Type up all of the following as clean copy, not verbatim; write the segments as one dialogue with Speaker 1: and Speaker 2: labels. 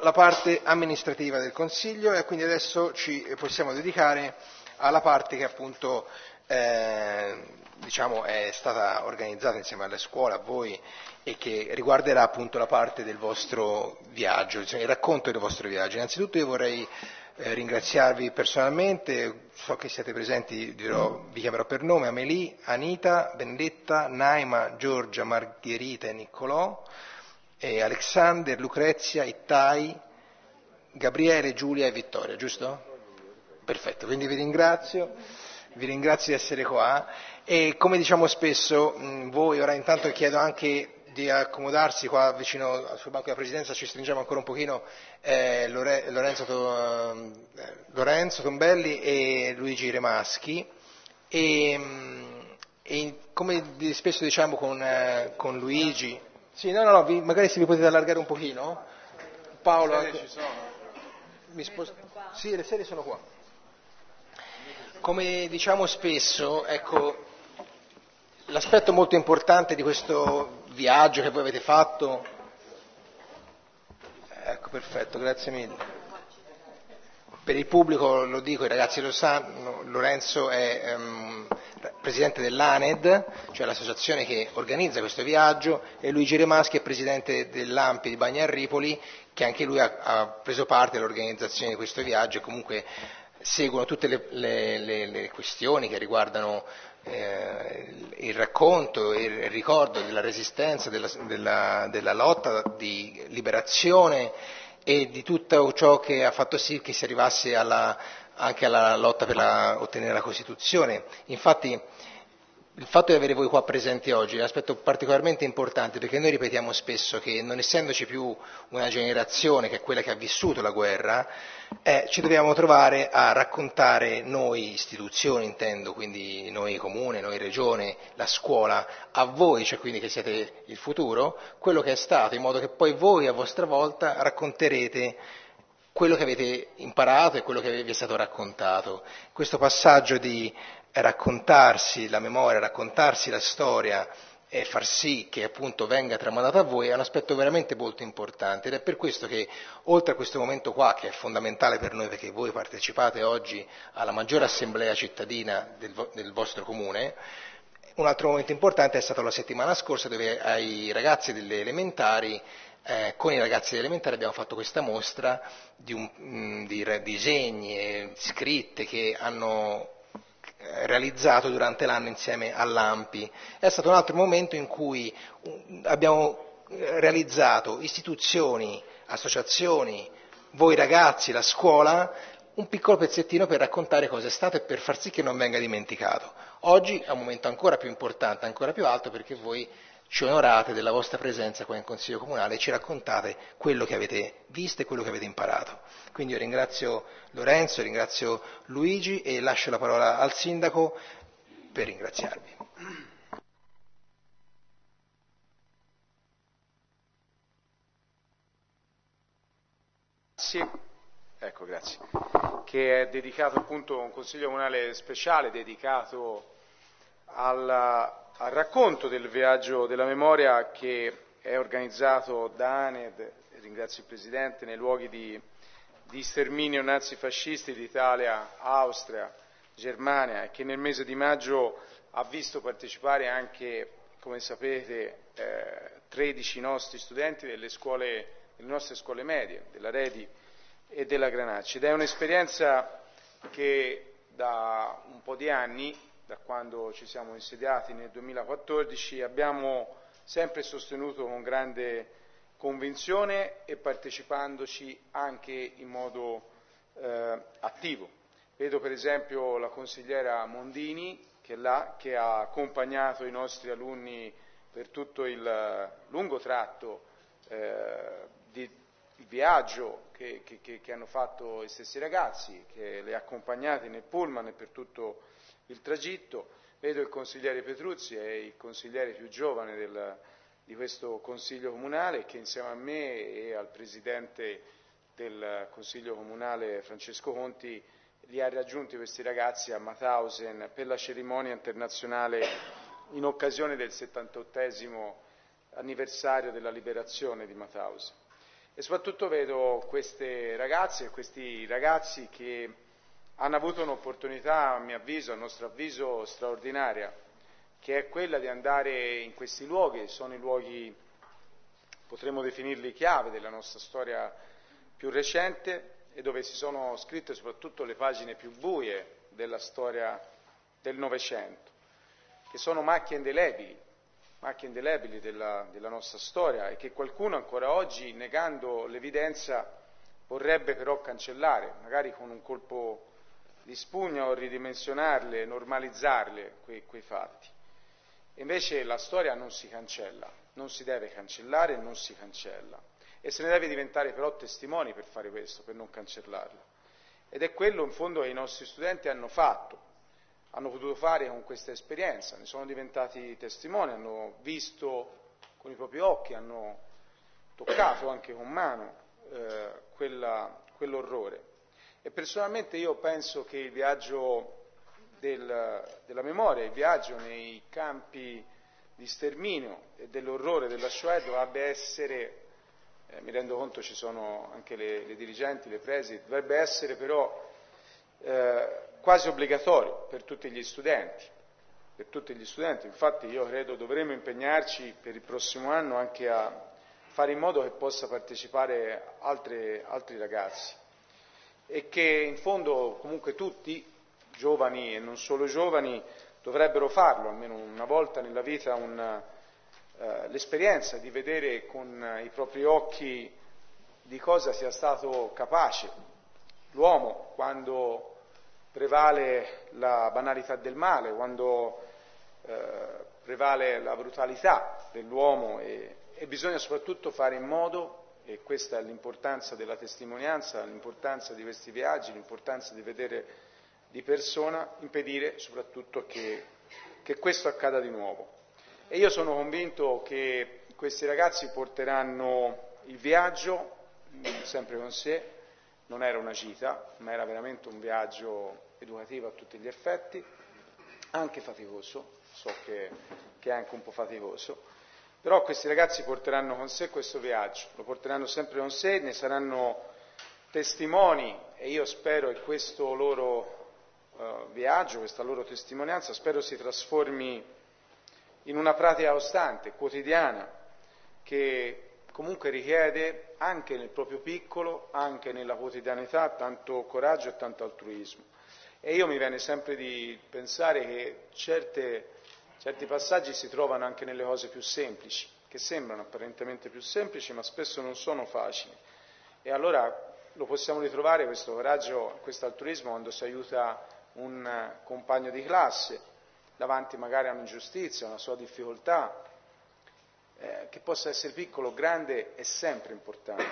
Speaker 1: la parte amministrativa del Consiglio e quindi adesso ci possiamo dedicare alla parte che appunto diciamo è stata organizzata insieme alla scuola, a voi, e che riguarderà appunto la parte del vostro viaggio, cioè il racconto del vostro viaggio. Innanzitutto io vorrei ringraziarvi personalmente, so che siete presenti, vi chiamerò per nome: Amélie, Anita, Benedetta, Naima, Giorgia, Margherita e Niccolò, Alexander, Lucrezia, Ittai, Gabriele, Giulia e Vittoria, giusto? Perfetto, quindi vi ringrazio di essere qua e come diciamo spesso voi, ora intanto chiedo anche di accomodarsi qua vicino sul banco della Presidenza, ci stringiamo ancora un pochino, Lorenzo Tombelli e Luigi Remaschi e come spesso diciamo con Luigi, sì, no, magari se vi potete allargare un pochino, Paolo,
Speaker 2: le sedie ci sono?
Speaker 1: Sì, le sedie sono qua. Come diciamo spesso, ecco, l'aspetto molto importante di questo viaggio che voi avete fatto, ecco, perfetto, grazie mille. Per il pubblico lo dico, i ragazzi lo sanno, Lorenzo è presidente dell'ANED, cioè l'associazione che organizza questo viaggio, e Luigi Remaschi è presidente dell'AMPI di Bagnarripoli, che anche lui ha preso parte all'organizzazione di questo viaggio e comunque seguono tutte le questioni che riguardano il racconto e il ricordo della resistenza, della lotta di liberazione e di tutto ciò che ha fatto sì che si arrivasse anche alla lotta per ottenere la Costituzione. Infatti il fatto di avere voi qua presenti oggi è un aspetto particolarmente importante, perché noi ripetiamo spesso che non essendoci più una generazione che è quella che ha vissuto la guerra, ci dobbiamo trovare a raccontare noi istituzioni, intendo, quindi noi comune, noi regione, la scuola, a voi, cioè quindi che siete il futuro, quello che è stato, in modo che poi voi a vostra volta racconterete quello che avete imparato e quello che vi è stato raccontato. Questo passaggio di raccontarsi la memoria, raccontarsi la storia e far sì che appunto venga tramandata a voi è un aspetto veramente molto importante ed è per questo che oltre a questo momento qua, che è fondamentale per noi perché voi partecipate oggi alla maggiore assemblea cittadina del vostro comune, un altro momento importante è stato la settimana scorsa dove ai ragazzi delle elementari con i ragazzi delle elementari abbiamo fatto questa mostra di disegni e scritte che hanno realizzato durante l'anno insieme all'AMPI. È stato un altro momento in cui abbiamo realizzato istituzioni, associazioni, voi ragazzi, la scuola, un piccolo pezzettino per raccontare cosa è stato e per far sì che non venga dimenticato. Oggi è un momento ancora più importante, ancora più alto, perché voi ci onorate della vostra presenza qua in Consiglio Comunale e ci raccontate quello che avete visto e quello che avete imparato. Quindi io ringrazio Lorenzo, ringrazio Luigi e lascio la parola al Sindaco per ringraziarvi.
Speaker 2: Sì, ecco, grazie. Che è dedicato appunto a un Consiglio Comunale speciale, dedicato al racconto del viaggio della memoria che è organizzato da ANED, ringrazio il Presidente, nei luoghi di sterminio nazifascisti d'Italia, Austria, Germania e che nel mese di maggio ha visto partecipare anche, come sapete, 13 nostri studenti delle nostre scuole medie, della Redi e della Granacci. Ed è un'esperienza che da un po' di anni, da quando ci siamo insediati nel 2014, abbiamo sempre sostenuto con grande convinzione e partecipandoci anche in modo attivo. Vedo per esempio la consigliera Mondini che è là, che ha accompagnato i nostri alunni per tutto il lungo tratto di viaggio che hanno fatto gli stessi ragazzi, che li ha accompagnati nel pullman e per tutto il tragitto. Vedo il consigliere Petruzzi, è il consigliere più giovane di questo Consiglio Comunale, che insieme a me e al Presidente del Consiglio Comunale Francesco Conti li ha raggiunti questi ragazzi a Mauthausen per la cerimonia internazionale in occasione del 78esimo anniversario della liberazione di Mauthausen. E soprattutto vedo queste ragazze e questi ragazzi che hanno avuto un'opportunità, a mio avviso, a nostro avviso, straordinaria, che è quella di andare in questi luoghi. Sono i luoghi, potremmo definirli chiave, della nostra storia più recente e dove si sono scritte soprattutto le pagine più buie della storia del Novecento, che sono macchie indelebili della nostra storia e che qualcuno ancora oggi, negando l'evidenza, vorrebbe però cancellare, magari con un colpo di spugna o ridimensionarle, normalizzarle quei fatti. E invece la storia non si cancella, non si deve cancellare, non si cancella. E se ne deve diventare però testimoni per fare questo, per non cancellarla. Ed è quello in fondo che i nostri studenti hanno fatto. Hanno potuto fare con questa esperienza, ne sono diventati testimoni, hanno visto con i propri occhi, hanno toccato anche con mano quell'orrore. E personalmente io penso che il viaggio della memoria, il viaggio nei campi di sterminio e dell'orrore della Shoah dovrebbe essere, mi rendo conto ci sono anche le dirigenti, le presidi, dovrebbe essere però quasi obbligatorio per tutti gli studenti. Infatti io credo dovremo impegnarci per il prossimo anno anche a fare in modo che possa partecipare altri ragazzi e che in fondo comunque tutti, giovani e non solo giovani, dovrebbero farlo almeno una volta nella vita, l'esperienza di vedere con i propri occhi di cosa sia stato capace l'uomo quando prevale la banalità del male, quando prevale la brutalità dell'uomo e bisogna soprattutto fare in modo, e questa è l'importanza della testimonianza, l'importanza di questi viaggi, l'importanza di vedere di persona, impedire soprattutto che questo accada di nuovo. E io sono convinto che questi ragazzi porteranno il viaggio sempre con sé. Non era una gita, ma era veramente un viaggio educativo a tutti gli effetti, anche faticoso, so che è anche un po' faticoso, però questi ragazzi porteranno con sé questo viaggio, lo porteranno sempre con sé, ne saranno testimoni e io spero che questo loro viaggio, questa loro testimonianza, spero si trasformi in una pratica costante, quotidiana, che comunque richiede anche nel proprio piccolo, anche nella quotidianità, tanto coraggio e tanto altruismo. E io mi viene sempre di pensare che certi passaggi si trovano anche nelle cose più semplici, che sembrano apparentemente più semplici, ma spesso non sono facili. E allora lo possiamo ritrovare questo coraggio, questo altruismo, quando si aiuta un compagno di classe davanti magari a un'ingiustizia, a una sua difficoltà, che possa essere piccolo o grande, è sempre importante.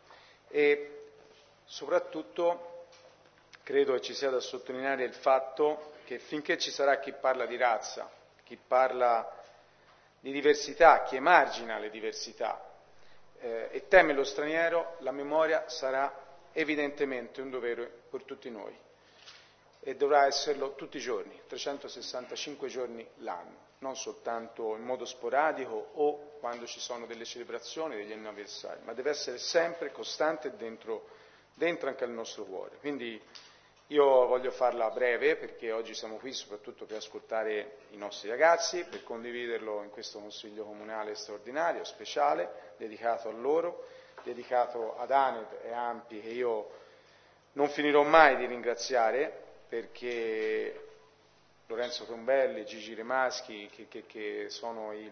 Speaker 2: E soprattutto credo che ci sia da sottolineare il fatto che finché ci sarà chi parla di razza, chi parla di diversità, chi emargina le diversità e teme lo straniero, la memoria sarà evidentemente un dovere per tutti noi e dovrà esserlo tutti i giorni, 365 giorni l'anno, non soltanto in modo sporadico o quando ci sono delle celebrazioni, degli anniversari, ma deve essere sempre costante dentro anche al nostro cuore. Quindi io voglio farla breve perché oggi siamo qui soprattutto per ascoltare i nostri ragazzi, per condividerlo in questo Consiglio Comunale straordinario, speciale, dedicato a loro, dedicato ad ANED e AMPI, che io non finirò mai di ringraziare, perché Lorenzo Tombelli, Gigi Remaschi, che sono i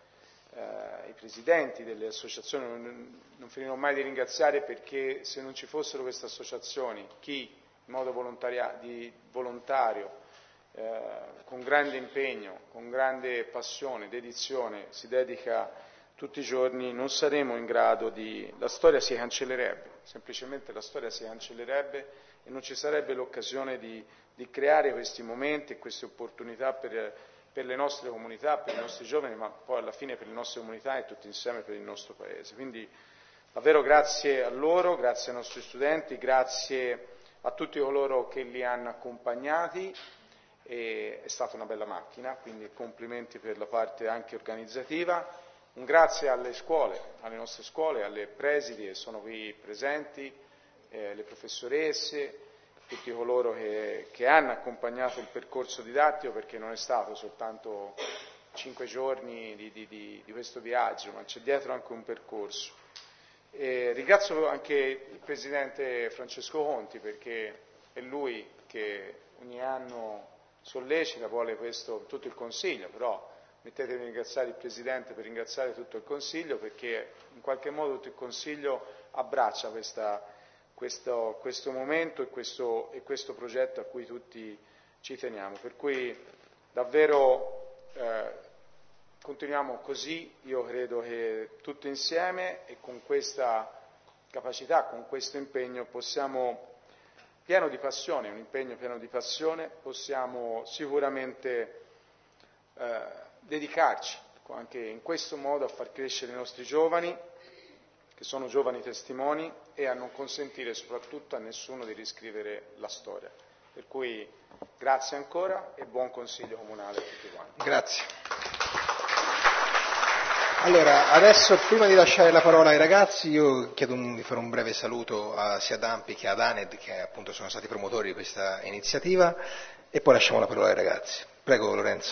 Speaker 2: presidenti delle associazioni, non finirò mai di ringraziare, perché se non ci fossero queste associazioni, chi in modo volontario, con grande impegno, con grande passione, dedizione, si dedica tutti i giorni, non saremo in grado la storia si cancellerebbe, semplicemente la storia si cancellerebbe e non ci sarebbe l'occasione di creare questi momenti e queste opportunità per le nostre comunità, per i nostri giovani, ma poi alla fine per le nostre comunità e tutti insieme per il nostro Paese. Quindi davvero grazie a loro, grazie ai nostri studenti, grazie a tutti coloro che li hanno accompagnati, è stata una bella macchina, quindi complimenti per la parte anche organizzativa. Un grazie alle scuole, alle nostre scuole, alle presidi che sono qui presenti, le professoresse, tutti coloro che hanno accompagnato il percorso didattico, perché non è stato soltanto 5 giorni di questo viaggio, ma c'è dietro anche un percorso. Ringrazio anche il Presidente Francesco Conti, perché è lui che ogni anno sollecita, vuole questo, tutto il Consiglio, però mettetemi a ringraziare il Presidente per ringraziare tutto il Consiglio, perché in qualche modo tutto il Consiglio abbraccia questo momento e questo progetto a cui tutti ci teniamo. Per cui davvero continuiamo così, io credo che tutti insieme e con questa capacità, con questo impegno possiamo, pieno di passione, un impegno pieno di passione, possiamo sicuramente dedicarci anche in questo modo a far crescere i nostri giovani, che sono giovani testimoni, e a non consentire soprattutto a nessuno di riscrivere la storia. Per cui grazie ancora e buon Consiglio Comunale a tutti quanti.
Speaker 1: Grazie. Allora, adesso prima di lasciare la parola ai ragazzi, io chiedo di fare un breve saluto sia ad AMPI che ad ANED, che appunto sono stati promotori di questa iniziativa, e poi lasciamo la parola ai ragazzi. Prego Lorenzo.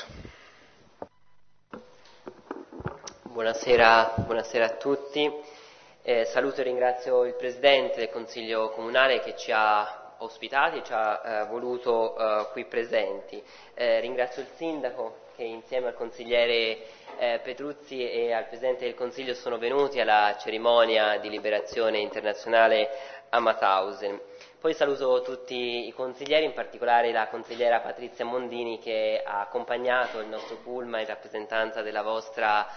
Speaker 3: Buonasera a tutti. Saluto e ringrazio il Presidente del Consiglio Comunale che ci ha ospitati e ci ha voluto qui presenti. Ringrazio il Sindaco che insieme al consigliere Petruzzi e al Presidente del Consiglio sono venuti alla cerimonia di liberazione internazionale a Mauthausen. Poi saluto tutti i consiglieri, in particolare la consigliera Patrizia Mondini che ha accompagnato il nostro pullman in rappresentanza della vostra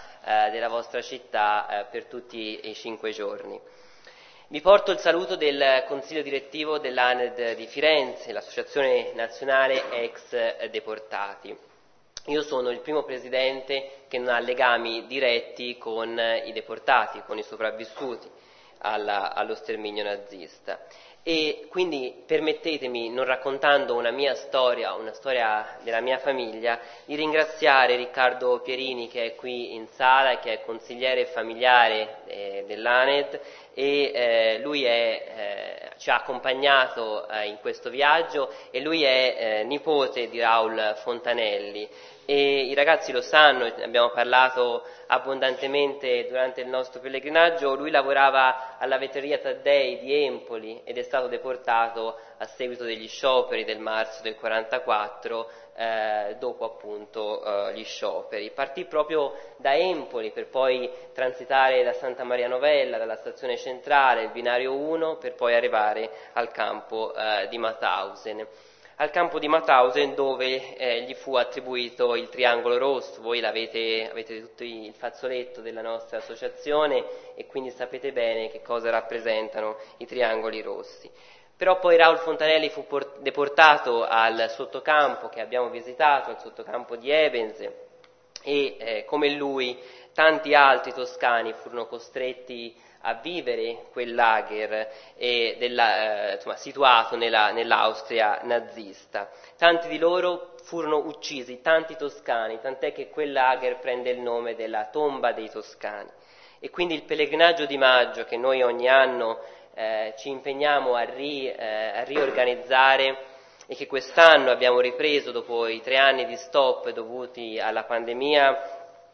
Speaker 3: città per tutti i 5 giorni. Vi porto il saluto del Consiglio direttivo dell'ANED di Firenze, l'Associazione Nazionale Ex Deportati. Io sono il primo presidente che non ha legami diretti con i deportati, con i sopravvissuti allo sterminio nazista. E quindi permettetemi, non raccontando una mia storia, una storia della mia famiglia, di ringraziare Riccardo Pierini che è qui in sala e che è consigliere familiare dell'ANED e lui ci ha accompagnato in questo viaggio e lui è nipote di Raul Fontanelli. E i ragazzi lo sanno, abbiamo parlato abbondantemente durante il nostro pellegrinaggio, lui lavorava alla vetreria Taddei di Empoli ed è stato deportato a seguito degli scioperi del marzo del 1944, dopo appunto gli scioperi. Partì proprio da Empoli per poi transitare da Santa Maria Novella, dalla stazione centrale, il binario 1, per poi arrivare al campo di Mauthausen. Al campo di Mauthausen dove gli fu attribuito il triangolo rosso. Voi avete tutto il fazzoletto della nostra associazione e quindi sapete bene che cosa rappresentano i triangoli rossi. Però poi Raul Fontanelli fu deportato al sottocampo che abbiamo visitato, al sottocampo di Ebense, e come lui tanti altri toscani furono costretti a vivere quel lager situato nell'Austria nazista. Tanti di loro furono uccisi, tanti toscani, tant'è che quel lager prende il nome della tomba dei toscani. E quindi il pellegrinaggio di maggio che noi ogni anno ci impegniamo a riorganizzare e che quest'anno abbiamo ripreso dopo i 3 anni di stop dovuti alla pandemia,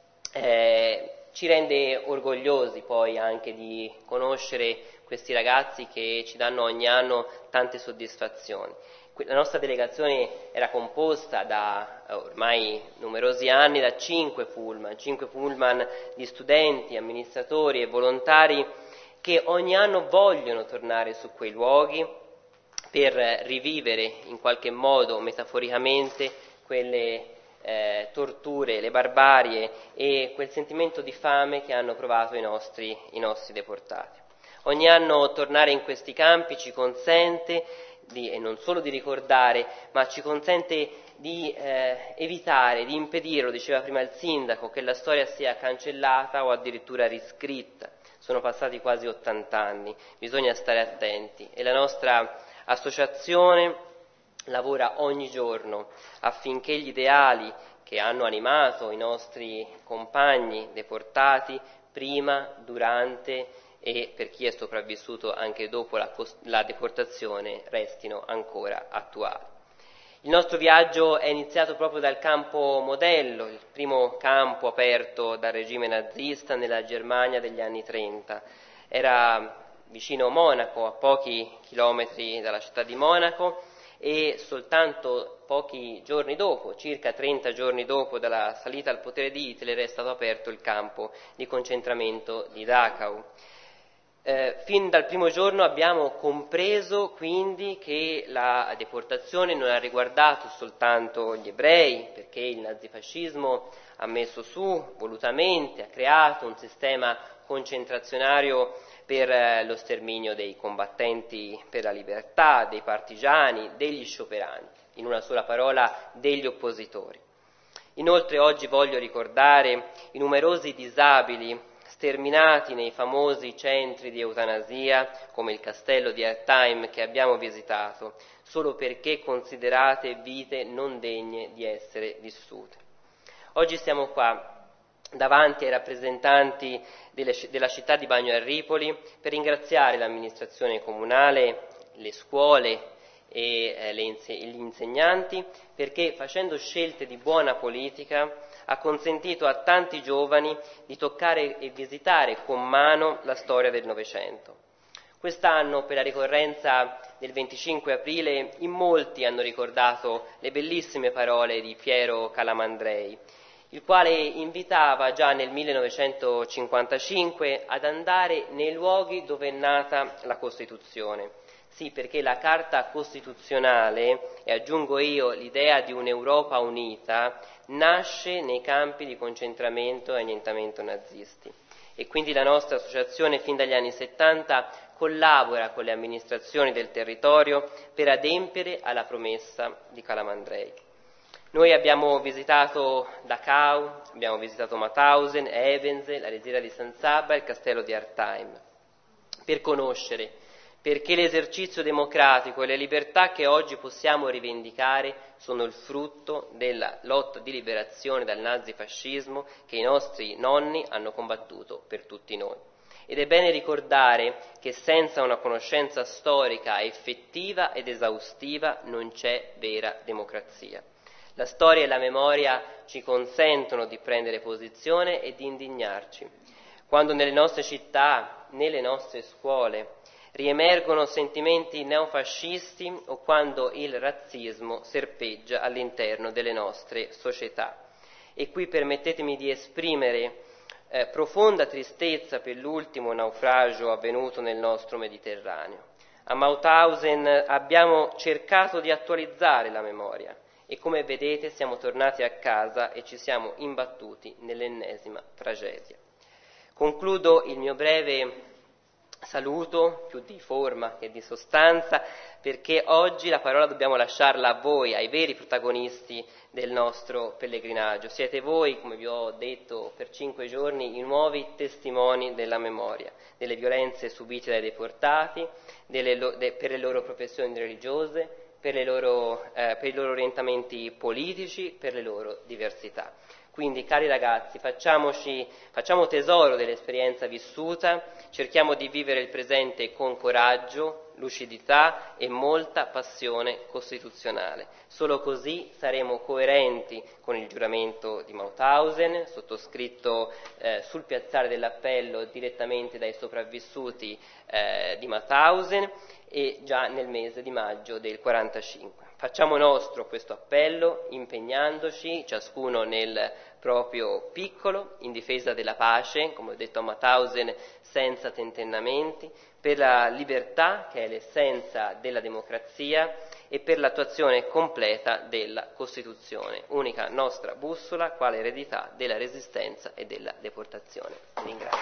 Speaker 3: ci rende orgogliosi poi anche di conoscere questi ragazzi che ci danno ogni anno tante soddisfazioni. La nostra delegazione era composta da ormai numerosi anni da 5 pullman di studenti, amministratori e volontari che ogni anno vogliono tornare su quei luoghi per rivivere in qualche modo metaforicamente quelle torture, le barbarie e quel sentimento di fame che hanno provato i nostri deportati. Ogni anno tornare in questi campi ci consente e non solo di ricordare, ma ci consente di evitare, di impedire, lo diceva prima il sindaco, che la storia sia cancellata o addirittura riscritta. Sono passati quasi 80 anni, bisogna stare attenti e la nostra associazione lavora ogni giorno affinché gli ideali che hanno animato i nostri compagni deportati prima, durante e per chi è sopravvissuto anche dopo la deportazione restino ancora attuali. Il nostro viaggio è iniziato proprio dal campo Modello, il primo campo aperto dal regime nazista nella Germania degli anni 30. Era vicino Monaco, a pochi chilometri dalla città di Monaco, e soltanto pochi giorni dopo, circa 30 giorni dopo dalla salita al potere di Hitler, è stato aperto il campo di concentramento di Dachau. Fin dal primo giorno abbiamo compreso quindi che la deportazione non ha riguardato soltanto gli ebrei, perché il nazifascismo ha messo su volutamente, ha creato un sistema concentrazionario per lo sterminio dei combattenti per la libertà, dei partigiani, degli scioperanti, in una sola parola degli oppositori. Inoltre oggi voglio ricordare i numerosi disabili sterminati nei famosi centri di eutanasia, come il castello di Ertheim che abbiamo visitato, solo perché considerate vite non degne di essere vissute. Oggi siamo qua davanti ai rappresentanti della città di Bagno Arripoli per ringraziare l'amministrazione comunale, le scuole e gli insegnanti, perché facendo scelte di buona politica ha consentito a tanti giovani di toccare e visitare con mano la storia del Novecento. Quest'anno, per la ricorrenza del 25 aprile, in molti hanno ricordato le bellissime parole di Piero Calamandrei, il quale invitava già nel 1955 ad andare nei luoghi dove è nata la Costituzione. Sì, perché la Carta Costituzionale, e aggiungo io l'idea di un'Europa unita, nasce nei campi di concentramento e annientamento nazisti. E quindi la nostra associazione fin dagli anni 70 collabora con le amministrazioni del territorio per adempiere alla promessa di Calamandrei. Noi abbiamo visitato Dachau, abbiamo visitato Mauthausen, Evense, la Resiera di San Sabba e il castello di Artheim, per conoscere perché l'esercizio democratico e le libertà che oggi possiamo rivendicare sono il frutto della lotta di liberazione dal nazifascismo che i nostri nonni hanno combattuto per tutti noi. Ed è bene ricordare che senza una conoscenza storica effettiva ed esaustiva non c'è vera democrazia. La storia e la memoria ci consentono di prendere posizione e di indignarci. Quando nelle nostre città, nelle nostre scuole, riemergono sentimenti neofascisti o quando il razzismo serpeggia all'interno delle nostre società. E qui permettetemi di esprimere profonda tristezza per l'ultimo naufragio avvenuto nel nostro Mediterraneo. A Mauthausen abbiamo cercato di attualizzare la memoria e come vedete siamo tornati a casa e ci siamo imbattuti nell'ennesima tragedia. Concludo il mio breve saluto, più di forma che di sostanza, perché oggi la parola dobbiamo lasciarla a voi, ai veri protagonisti del nostro pellegrinaggio. Siete voi, come vi ho detto per 5 giorni, i nuovi testimoni della memoria, delle violenze subite dai deportati, per le loro professioni religiose, per i loro orientamenti politici, per le loro diversità. Quindi, cari ragazzi, facciamo tesoro dell'esperienza vissuta, cerchiamo di vivere il presente con coraggio, lucidità e molta passione costituzionale. Solo così saremo coerenti con il giuramento di Mauthausen, sottoscritto sul piazzale dell'appello direttamente dai sopravvissuti di Mauthausen e già nel mese di maggio del 1945. Facciamo nostro questo appello impegnandoci, ciascuno nel proprio piccolo, in difesa della pace, come ho detto a Mauthausen, senza tentennamenti, per la libertà, che è l'essenza della democrazia, e per l'attuazione completa della Costituzione, unica nostra bussola, quale eredità della resistenza e della deportazione. Vi ringrazio.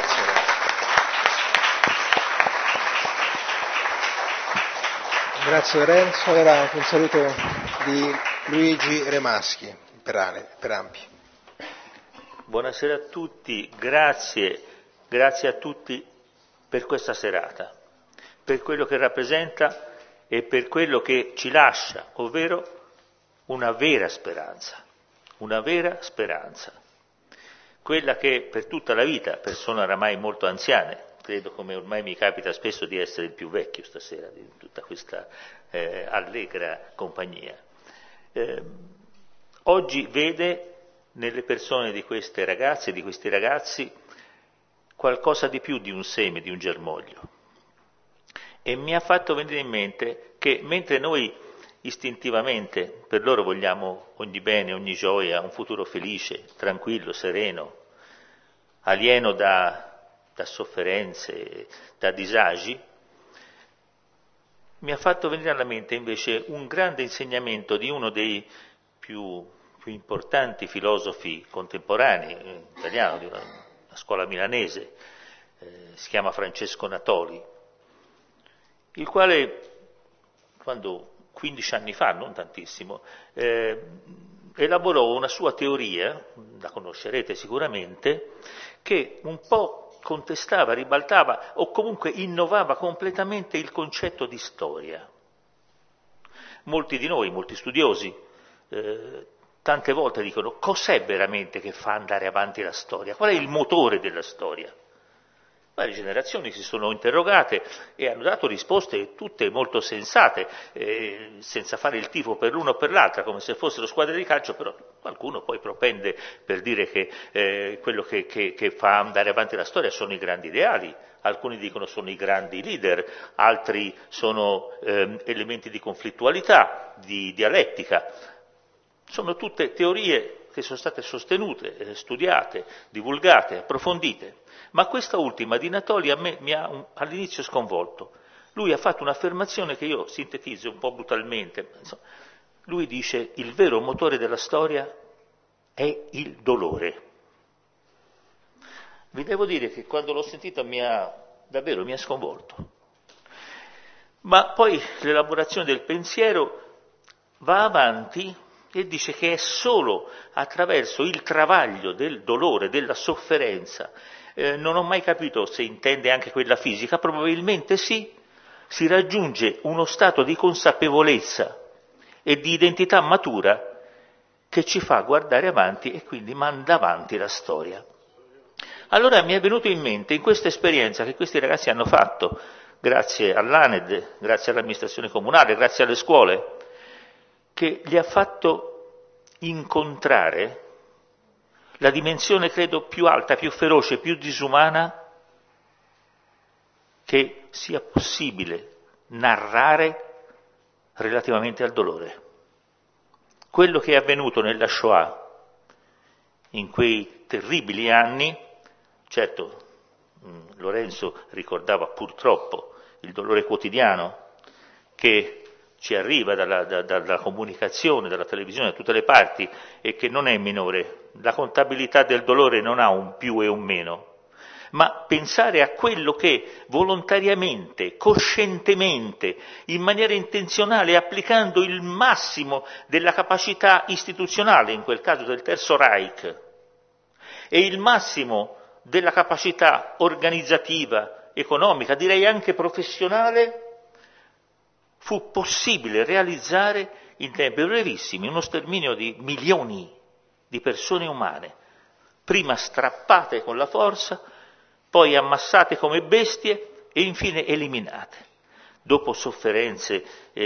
Speaker 1: Grazie Lorenzo. Allora un saluto di Luigi Remaschi per Ampi.
Speaker 4: Buonasera a tutti, grazie a tutti per questa serata, per quello che rappresenta e per quello che ci lascia, ovvero una vera speranza, una vera speranza, quella che per tutta la vita, persone oramai molto anziane, credo come ormai mi capita spesso di essere il più vecchio stasera di tutta questa allegra compagnia, oggi vede nelle persone di queste ragazze e di questi ragazzi qualcosa di più di un seme, di un germoglio. E mi ha fatto venire in mente che mentre noi istintivamente per loro vogliamo ogni bene, ogni gioia, un futuro felice, tranquillo, sereno, alieno da sofferenze, da disagi, mi ha fatto venire alla mente invece un grande insegnamento di uno dei più importanti filosofi contemporanei, italiano, di una scuola milanese, si chiama Francesco Natoli, il quale, quando 15 anni fa, non tantissimo, elaborò una sua teoria, la conoscerete sicuramente, che un po' contestava, ribaltava o comunque innovava completamente il concetto di storia. Molti di noi, molti studiosi, tante volte dicono cos'è veramente che fa andare avanti la storia, qual è il motore della storia? Varie generazioni si sono interrogate e hanno dato risposte tutte molto sensate, senza fare il tifo per l'uno o per l'altra, come se fossero squadre di calcio, però qualcuno poi propende per dire che quello che fa andare avanti la storia sono i grandi ideali, alcuni dicono sono i grandi leader, altri sono elementi di conflittualità, di dialettica. Sono tutte teorie che sono state sostenute, studiate, divulgate, approfondite. Ma questa ultima di Natoli a me mi ha all'inizio sconvolto. Lui ha fatto un'affermazione che io sintetizzo un po' brutalmente. Lui dice: il vero motore della storia è il dolore. Vi devo dire che quando l'ho sentita davvero mi ha sconvolto. Ma poi l'elaborazione del pensiero va avanti e dice che è solo attraverso il travaglio del dolore, della sofferenza, non ho mai capito se intende anche quella fisica, probabilmente sì, si raggiunge uno stato di consapevolezza e di identità matura che ci fa guardare avanti e quindi manda avanti la storia. Allora mi è venuto in mente, in questa esperienza che questi ragazzi hanno fatto, grazie all'ANED, grazie all'amministrazione comunale, grazie alle scuole, che gli ha fatto incontrare la dimensione, credo, più alta, più feroce, più disumana che sia possibile narrare relativamente al dolore. Quello che è avvenuto nella Shoah, in quei terribili anni, certo Lorenzo ricordava purtroppo il dolore quotidiano che ci arriva dalla comunicazione, dalla televisione, da tutte le parti, e che non è minore. La contabilità del dolore non ha un più e un meno, ma pensare a quello che volontariamente, coscientemente, in maniera intenzionale, applicando il massimo della capacità istituzionale, in quel caso del Terzo Reich, e il massimo della capacità organizzativa, economica, direi anche professionale, fu possibile realizzare in tempi brevissimi uno sterminio di milioni di persone umane, prima strappate con la forza, poi ammassate come bestie e infine eliminate, dopo sofferenze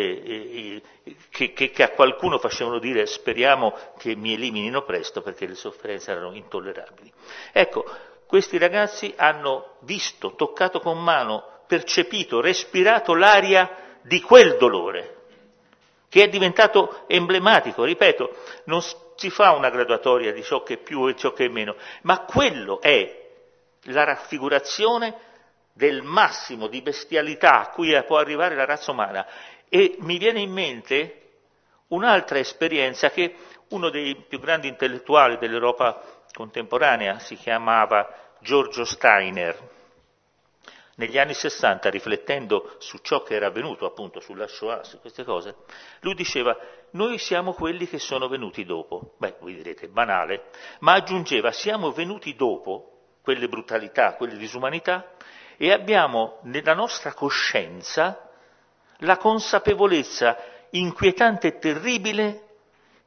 Speaker 4: che a qualcuno facevano dire speriamo che mi eliminino presto perché le sofferenze erano intollerabili. Ecco, questi ragazzi hanno visto, toccato con mano, percepito, respirato l'aria di quel dolore, che è diventato emblematico, ripeto, non si fa una graduatoria di ciò che è più e ciò che è meno, ma quello è la raffigurazione del massimo di bestialità a cui può arrivare la razza umana. E mi viene in mente un'altra esperienza che uno dei più grandi intellettuali dell'Europa contemporanea si chiamava Giorgio Steiner. Negli anni 60, riflettendo su ciò che era avvenuto appunto sulla Shoah, su queste cose, lui diceva: noi siamo quelli che sono venuti dopo. Beh, voi direte, banale, ma aggiungeva: siamo venuti dopo quelle brutalità, quelle disumanità, e abbiamo nella nostra coscienza la consapevolezza inquietante e terribile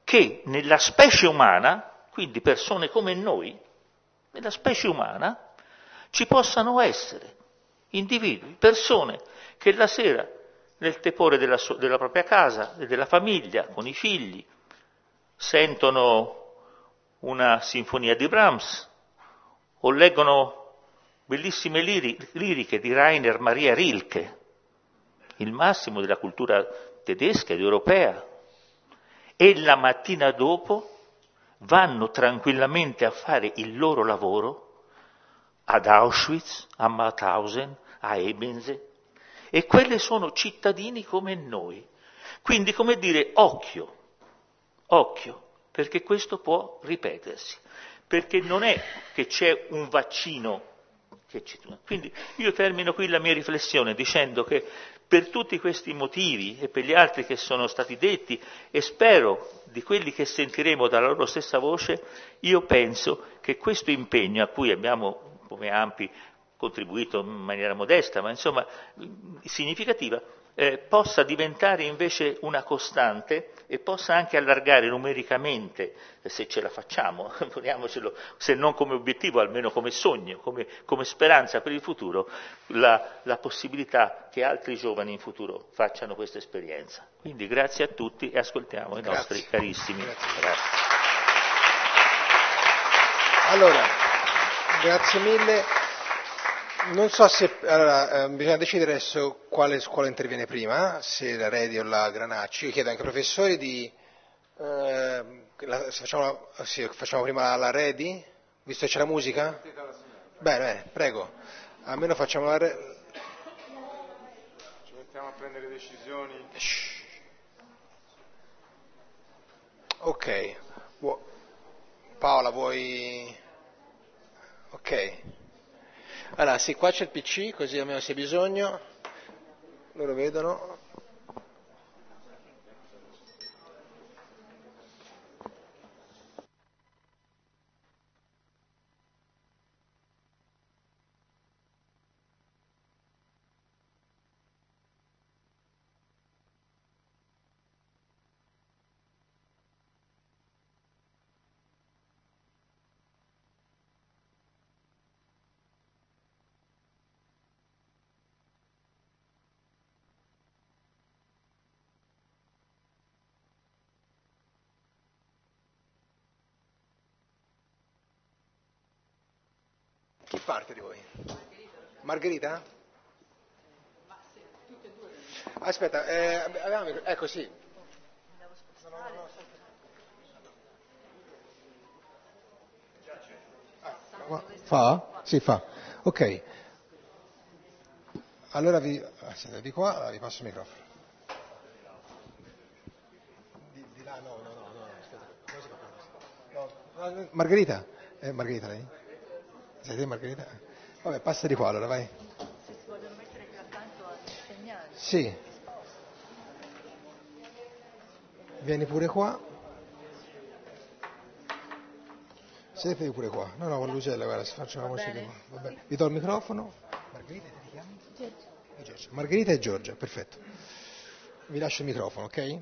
Speaker 4: che nella specie umana, quindi persone come noi, nella specie umana ci possano essere individui, persone che la sera nel tepore della propria casa e della famiglia, con i figli, sentono una sinfonia di Brahms o leggono bellissime liriche di Rainer Maria Rilke, il massimo della cultura tedesca ed europea, e la mattina dopo vanno tranquillamente a fare il loro lavoro ad Auschwitz, a Mauthausen, a Ebensee, e quelli sono cittadini come noi. Quindi, come dire, occhio, perché questo può ripetersi, perché non è che c'è un vaccino che ci... Quindi io termino qui la mia riflessione dicendo che per tutti questi motivi e per gli altri che sono stati detti, e spero di quelli che sentiremo dalla loro stessa voce, io penso che questo impegno a cui abbiamo come Ampi contribuito in maniera modesta, ma insomma significativa, possa diventare invece una costante e possa anche allargare numericamente, se ce la facciamo, poniamocelo, se non come obiettivo, almeno come sogno, come speranza per il futuro, la possibilità che altri giovani in futuro facciano questa esperienza. Quindi grazie a tutti e ascoltiamo i nostri carissimi. Grazie.
Speaker 1: Allora, grazie mille. Non so se bisogna decidere adesso quale scuola interviene prima, se la Redi o la Granacci. Io chiedo anche ai professori di facciamo prima la Redi, visto che c'è la musica? Bene, prego. Almeno facciamo la Redi.
Speaker 2: Ci mettiamo a prendere decisioni.
Speaker 1: Ok. Paola, vuoi? Ok. Allora, sì, qua c'è il PC, così almeno se hai bisogno, loro vedono. Chi parte di voi? Margherita? Aspetta, ecco sì. Fa? Sì, fa. Ok. Allora siete di qua, vi passo il microfono. Di là, no, aspetta. Come si fa? No, Margherita? Margherita lei? Sei te Margherita? Vabbè, passa di qua allora, vai.
Speaker 5: Se si vogliono mettere qui accanto a segnare.
Speaker 1: Sì. Vieni pure qua. Siete pure qua. No, con Lucella, guarda, facciamoci di qua. Vabbè. Vi do il microfono. Margherita, ti chiami? Giorgia. Margherita e Giorgia, perfetto. Vi lascio il microfono, ok?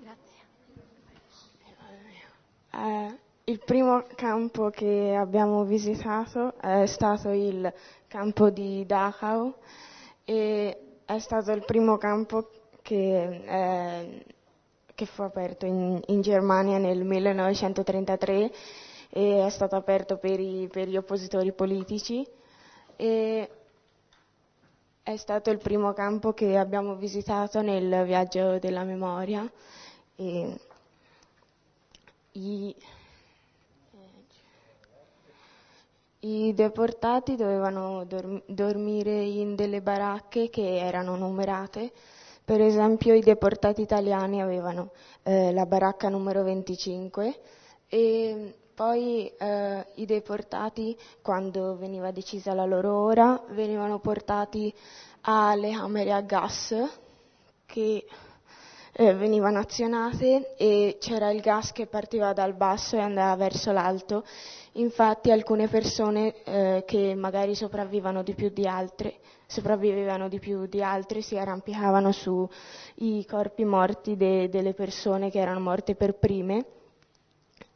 Speaker 6: Grazie. Il primo campo che abbiamo visitato è stato il campo di Dachau e è stato il primo campo che fu aperto in Germania nel 1933 e è stato aperto per gli oppositori politici e è stato il primo campo che abbiamo visitato nel viaggio della memoria. I deportati dovevano dormire in delle baracche che erano numerate. Per esempio i deportati italiani avevano la baracca numero 25 e poi i deportati, quando veniva decisa la loro ora, venivano portati alle camere a gas che venivano azionate e c'era il gas che partiva dal basso e andava verso l'alto. Infatti alcune persone che magari sopravvivevano di più di altre si arrampicavano sui corpi morti delle persone che erano morte per prime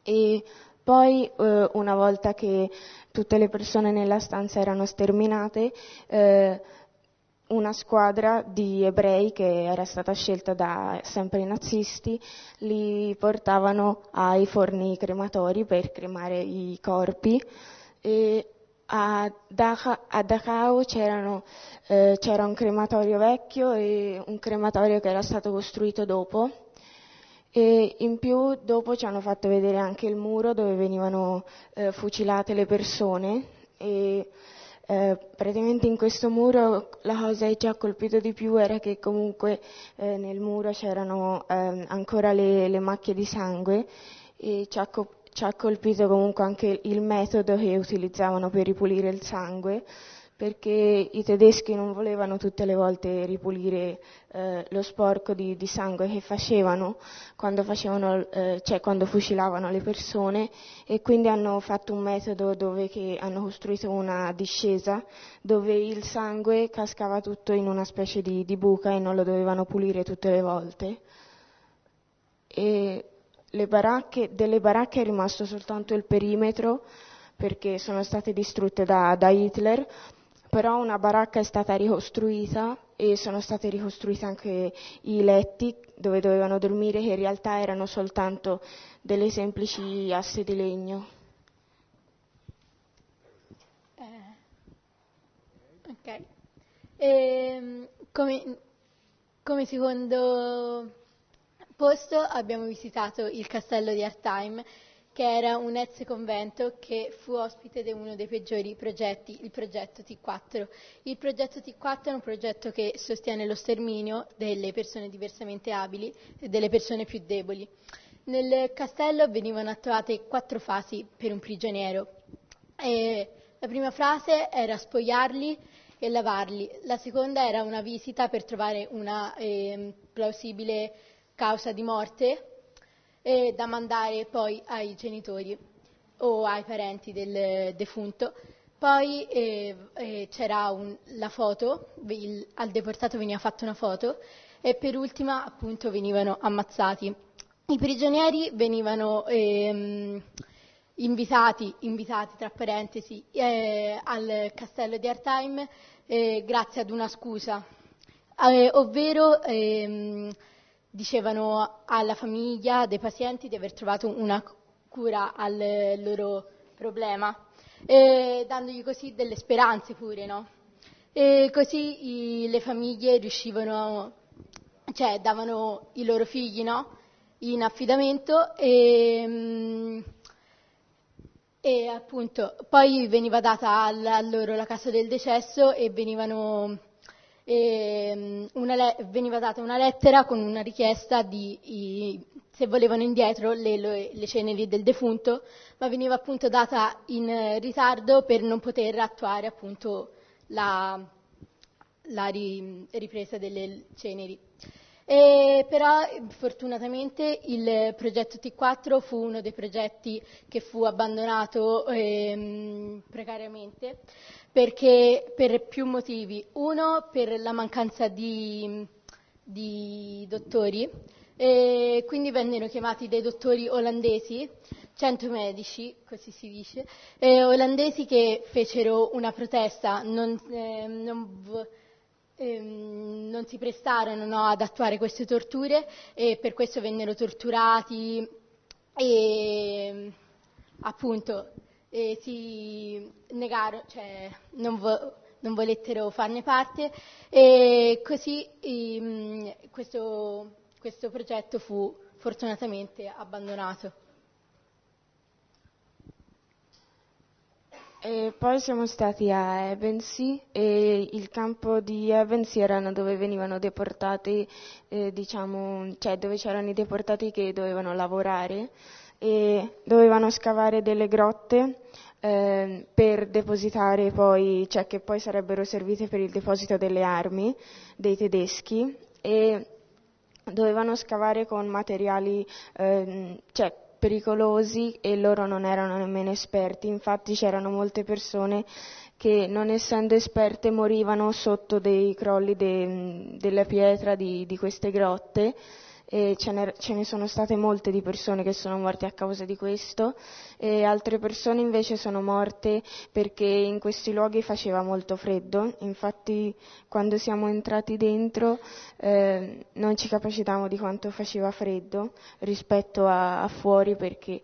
Speaker 6: E poi una volta che tutte le persone nella stanza erano sterminate, una squadra di ebrei che era stata scelta da sempre i nazisti li portavano ai forni crematori per cremare i corpi. E a Dachau c'era un crematorio vecchio e un crematorio che era stato costruito dopo. E in più dopo ci hanno fatto vedere anche il muro dove venivano fucilate le persone. E praticamente in questo muro la cosa che ci ha colpito di più era che comunque nel muro c'erano ancora le macchie di sangue, e ci ha colpito comunque anche il metodo che utilizzavano per ripulire il sangue, perché i tedeschi non volevano tutte le volte ripulire lo sporco di sangue che facevano quando fucilavano le persone, e quindi hanno fatto un metodo hanno costruito una discesa dove il sangue cascava tutto in una specie di buca e non lo dovevano pulire tutte le volte. E delle baracche è rimasto soltanto il perimetro perché sono state distrutte da Hitler, però una baracca è stata ricostruita e sono state ricostruite anche i letti dove dovevano dormire, che in realtà erano soltanto delle semplici asse di legno.
Speaker 7: Ok. Come secondo posto abbiamo visitato il castello di Artheim, che era un ex convento che fu ospite di uno dei peggiori progetti, il progetto T4. Il progetto T4 è un progetto che sostiene lo sterminio delle persone diversamente abili e delle persone più deboli. Nel castello venivano attuate 4 fasi per un prigioniero. La prima fase era spogliarli e lavarli, la seconda era una visita per trovare una plausibile causa di morte, da mandare poi ai genitori o ai parenti del defunto. Poi c'era la foto, al deportato veniva fatta una foto, e per ultima appunto venivano ammazzati. I prigionieri venivano invitati tra parentesi al castello di Artheim grazie ad una scusa, ovvero dicevano alla famiglia dei pazienti di aver trovato una cura al loro problema, dandogli così delle speranze pure, no? E così le famiglie davano i loro figli, no? In affidamento e appunto poi veniva data a loro la causa del decesso e veniva data una lettera con una richiesta se volevano indietro le ceneri del defunto, ma veniva appunto data in ritardo per non poter attuare appunto la ripresa delle ceneri. Però fortunatamente il progetto T4 fu uno dei progetti che fu abbandonato precariamente, perché per più motivi. Uno, per la mancanza di dottori, e quindi vennero chiamati dei dottori olandesi, 100 medici, così si dice, olandesi che fecero una protesta, non si prestarono, no, ad attuare queste torture, e per questo vennero torturati e appunto si negarono, cioè non volettero farne parte, e così questo progetto fu fortunatamente abbandonato.
Speaker 6: E poi siamo stati a Ebensee, e il campo di Ebensee era dove venivano deportati, dove c'erano i deportati che dovevano lavorare e dovevano scavare delle grotte per depositare poi, che poi sarebbero servite per il deposito delle armi dei tedeschi, e dovevano scavare con materiali pericolosi, e loro non erano nemmeno esperti. Infatti c'erano molte persone che, non essendo esperte, morivano sotto dei crolli della pietra di queste grotte, e ce ne sono state molte di persone che sono morte a causa di questo, e altre persone invece sono morte perché in questi luoghi faceva molto freddo. Infatti quando siamo entrati dentro non ci capacitavamo di quanto faceva freddo rispetto a fuori, perché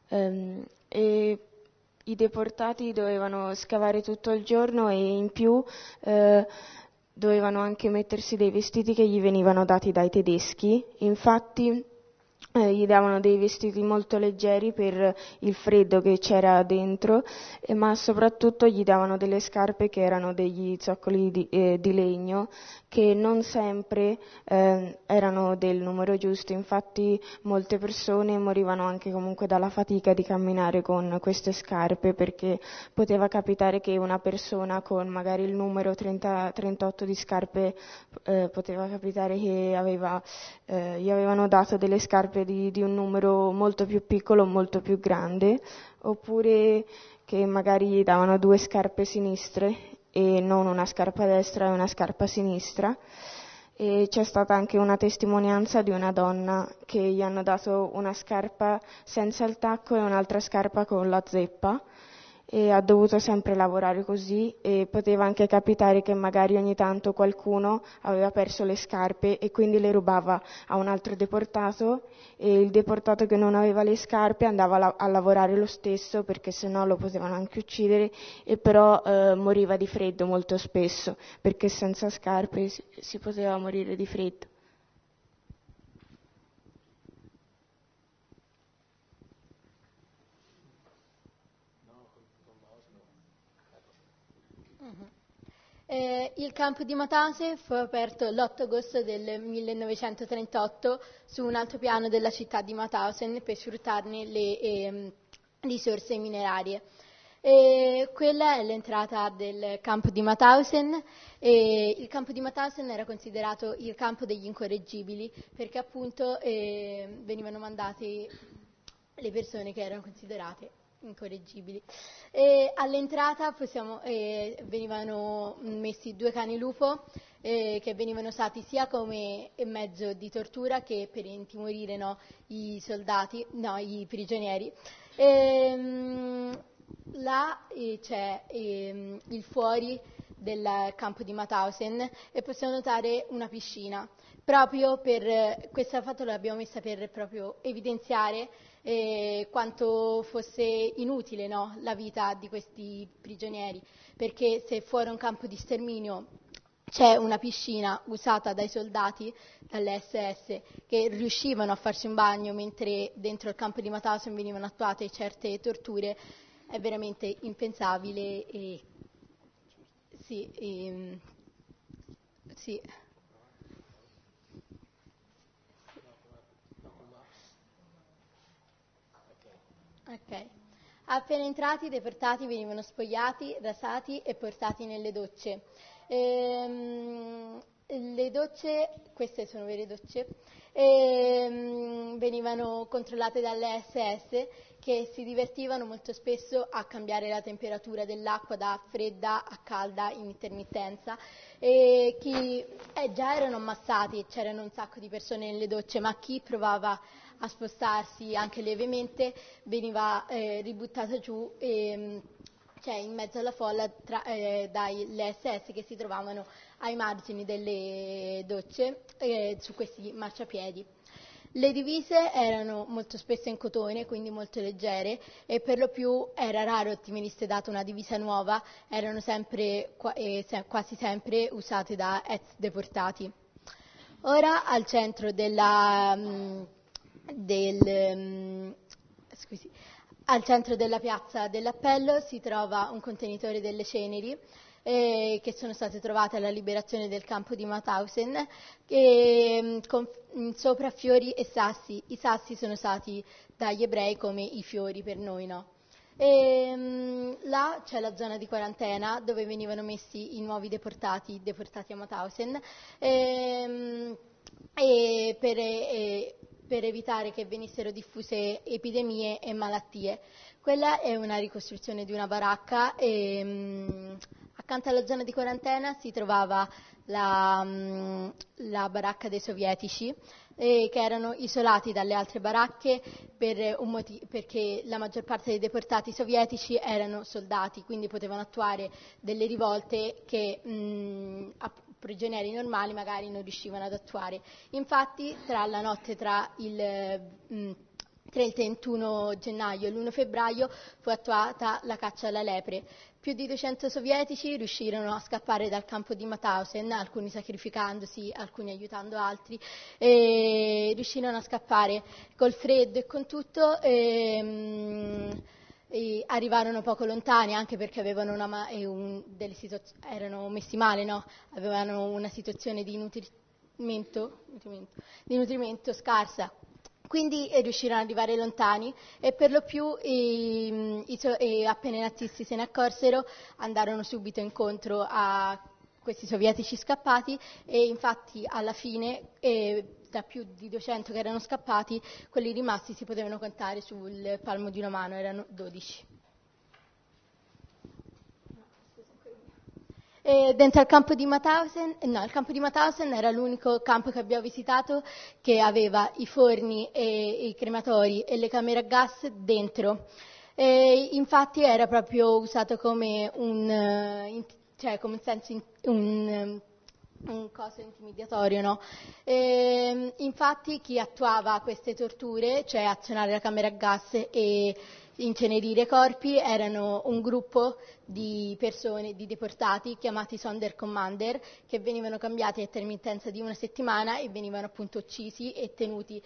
Speaker 6: e i deportati dovevano scavare tutto il giorno e in più dovevano anche mettersi dei vestiti che gli venivano dati dai tedeschi. Infatti gli davano dei vestiti molto leggeri per il freddo che c'era dentro, ma soprattutto gli davano delle scarpe che erano degli zoccoli di legno, che non sempre erano del numero giusto. Infatti molte persone morivano anche comunque dalla fatica di camminare con queste scarpe, perché poteva capitare che una persona con magari il numero 38 di scarpe poteva capitare che gli avevano dato delle scarpe di un numero molto più piccolo, molto più grande, oppure che magari gli davano 2 scarpe sinistre e non una scarpa destra e una scarpa sinistra. E c'è stata anche una testimonianza di una donna che gli hanno dato una scarpa senza il tacco e un'altra scarpa con la zeppa, e ha dovuto sempre lavorare così, e poteva anche capitare che magari ogni tanto qualcuno aveva perso le scarpe e quindi le rubava a un altro deportato, e il deportato che non aveva le scarpe andava a lavorare lo stesso, perché sennò lo potevano anche uccidere, e però moriva di freddo molto spesso, perché senza scarpe si poteva morire di freddo.
Speaker 7: Il campo di Matase fu aperto l'8 agosto del 1938 su un altopiano della città di Mauthausen per sfruttarne le risorse minerarie. Quella è l'entrata del campo di Mauthausen. Il campo di Mauthausen era considerato il campo degli incorreggibili, perché appunto venivano mandate le persone che erano considerate incorreggibili. All'entrata venivano messi 2 cani lupo che venivano usati sia come mezzo di tortura che per intimorire i prigionieri. Là c'è il fuori del campo di Mauthausen, e possiamo notare una piscina. Proprio per questa foto l'abbiamo messa per proprio evidenziare quanto fosse inutile, no, la vita di questi prigionieri, perché se fuori un campo di sterminio c'è una piscina usata dai soldati, dalle SS, che riuscivano a farsi un bagno mentre dentro il campo di Mauthausen venivano attuate certe torture, è veramente impensabile. Sì. Ok. Appena entrati, i deportati venivano spogliati, rasati e portati nelle docce. Le docce, queste sono vere docce, venivano controllate dalle SS, che si divertivano molto spesso a cambiare la temperatura dell'acqua da fredda a calda in intermittenza. Già erano ammassati, c'erano un sacco di persone nelle docce, ma chi provava a spostarsi anche lievemente veniva ributtato giù in mezzo alla folla dalle SS che si trovavano ai margini delle docce su questi marciapiedi. Le divise erano molto spesso in cotone, quindi molto leggere, e per lo più era raro ti venisse data una divisa nuova, erano quasi sempre usate da ex deportati. Ora al centro al centro della piazza dell'appello si trova un contenitore delle ceneri che sono state trovate alla liberazione del campo di Mauthausen, con sopra fiori e sassi. I sassi sono usati dagli ebrei come i fiori per noi, no? Là c'è la zona di quarantena dove venivano messi i nuovi deportati a Mauthausen, e per evitare che venissero diffuse epidemie e malattie. Quella è una ricostruzione di una baracca. Accanto alla zona di quarantena si trovava la baracca dei sovietici, che erano isolati dalle altre baracche perché la maggior parte dei deportati sovietici erano soldati, quindi potevano attuare delle rivolte che prigionieri normali magari non riuscivano ad attuare. Infatti tra la notte tra il 31 gennaio e l'1 febbraio fu attuata la caccia alla lepre. Più di 200 sovietici riuscirono a scappare dal campo di Mauthausen, alcuni sacrificandosi, alcuni aiutando altri, e riuscirono a scappare col freddo e con tutto. E arrivarono poco lontani, anche perché avevano erano messi male, no? Avevano una situazione di nutrimento scarsa. Quindi riuscirono ad arrivare lontani e per lo più appena i nazisti se ne accorsero andarono subito incontro a questi sovietici scappati e infatti alla fine da più di 200 che erano scappati, quelli rimasti si potevano contare sul palmo di una mano, erano 12. Dentro al campo di Mauthausen, il campo di Mauthausen era l'unico campo che abbiamo visitato che aveva i forni e i crematori e le camere a gas dentro. Infatti era proprio usato come un coso intimidatorio, no? Infatti chi attuava queste torture, cioè azionare la camera a gas e incenerire i corpi, erano un gruppo di persone, di deportati chiamati Sonderkommander, che venivano cambiati a intermittenza di una settimana e venivano appunto uccisi e tenuti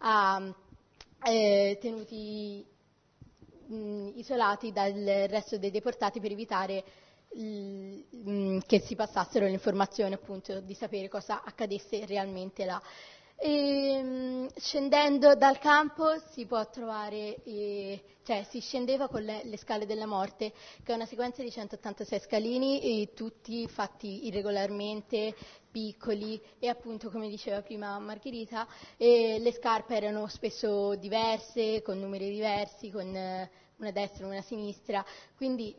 Speaker 7: isolati dal resto dei deportati per evitare che si passassero l'informazione appunto di sapere cosa accadesse realmente là. Scendendo dal campo si può trovare, si scendeva con le scale della morte, che è una sequenza di 186 scalini, tutti fatti irregolarmente, piccoli e appunto come diceva prima Margherita, le scarpe erano spesso diverse, con numeri diversi, con una destra e una sinistra, quindi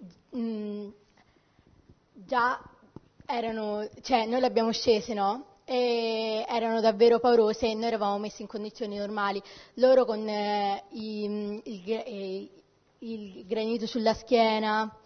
Speaker 7: già erano, noi le abbiamo scese, no? E erano davvero paurose e noi eravamo messi in condizioni normali. Loro con il granito sulla schiena,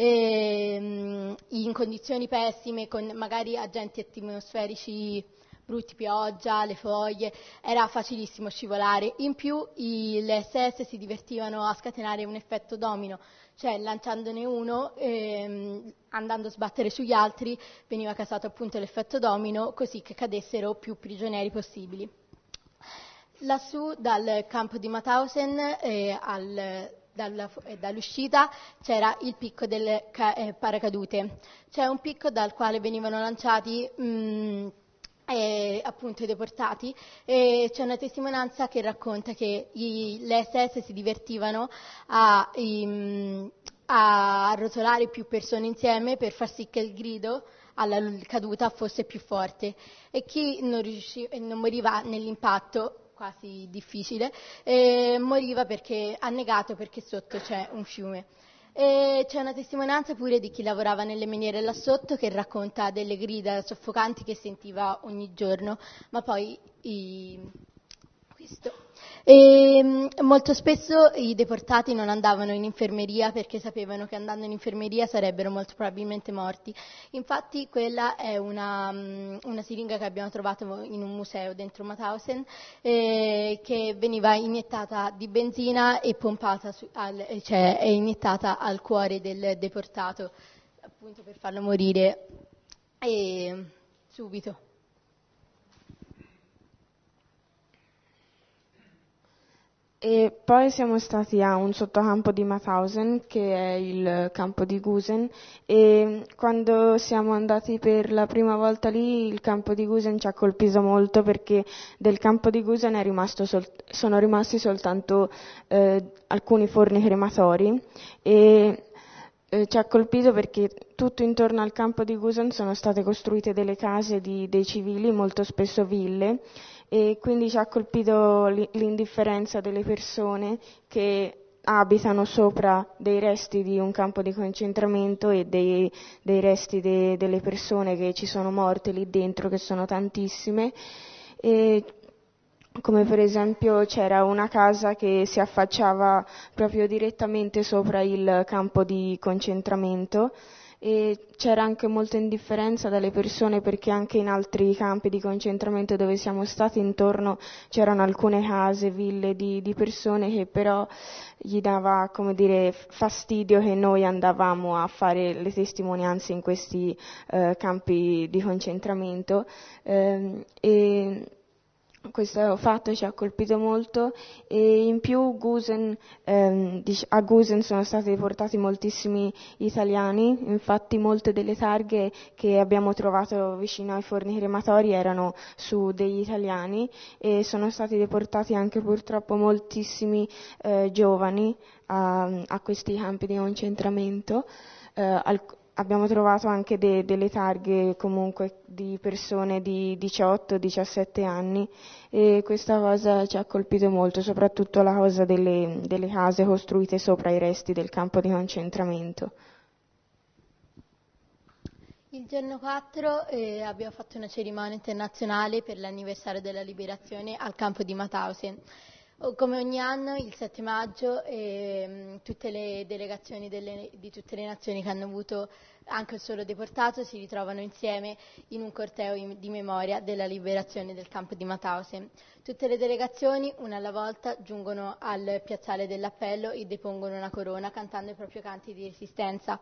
Speaker 7: in condizioni pessime, con magari agenti atmosferici brutti, pioggia, le foglie, era facilissimo scivolare. In più le SS si divertivano a scatenare un effetto domino, cioè lanciandone uno, andando a sbattere sugli altri, veniva causato appunto l'effetto domino, così che cadessero più prigionieri possibili. Lassù dal campo di Mauthausen dall'uscita c'era il picco del paracadute, cioè un picco dal quale venivano lanciati appunto i deportati, e c'è una testimonianza che racconta che le SS si divertivano a arrotolare più persone insieme per far sì che il grido alla caduta fosse più forte, e chi non moriva nell'impatto, quasi difficile, moriva perché annegato, perché sotto c'è un fiume. E c'è una testimonianza pure di chi lavorava nelle miniere là sotto, che racconta delle grida soffocanti che sentiva ogni giorno, ma poi questo. E molto spesso i deportati non andavano in infermeria perché sapevano che andando in infermeria sarebbero molto probabilmente morti. Infatti quella è una siringa che abbiamo trovato in un museo dentro Mauthausen, che veniva iniettata di benzina e pompata, è iniettata al cuore del deportato, appunto per farlo morire subito.
Speaker 6: E poi siamo stati a un sottocampo di Mauthausen, che è il campo di Gusen, e quando siamo andati per la prima volta lì il campo di Gusen ci ha colpito molto, perché del campo di Gusen sono rimasti soltanto alcuni forni crematori, e ci ha colpito perché tutto intorno al campo di Gusen sono state costruite delle case dei civili, molto spesso ville, e quindi ci ha colpito l'indifferenza delle persone che abitano sopra dei resti di un campo di concentramento e dei resti delle persone che ci sono morte lì dentro, che sono tantissime. E come per esempio c'era una casa che si affacciava proprio direttamente sopra il campo di concentramento, e c'era anche molta indifferenza dalle persone, perché anche in altri campi di concentramento dove siamo stati intorno c'erano alcune case, ville di persone che però gli dava, come dire, fastidio che noi andavamo a fare le testimonianze in questi campi di concentramento, e questo fatto ci ha colpito molto. E in più a Gusen sono stati deportati moltissimi italiani, infatti molte delle targhe che abbiamo trovato vicino ai forni crematori erano su degli italiani, e sono stati deportati anche purtroppo moltissimi giovani a questi campi di concentramento. Abbiamo trovato anche delle targhe comunque di persone di 18-17 anni, e questa cosa ci ha colpito molto, soprattutto la cosa delle case costruite sopra i resti del campo di concentramento.
Speaker 7: Il giorno 4 abbiamo fatto una cerimonia internazionale per l'anniversario della liberazione al campo di Mauthausen. Come ogni anno, il 7 maggio, tutte le delegazioni di tutte le nazioni che hanno avuto anche il solo deportato si ritrovano insieme in un corteo di memoria della liberazione del campo di Mauthausen. Tutte le delegazioni, una alla volta, giungono al piazzale dell'appello e depongono una corona cantando i propri canti di resistenza.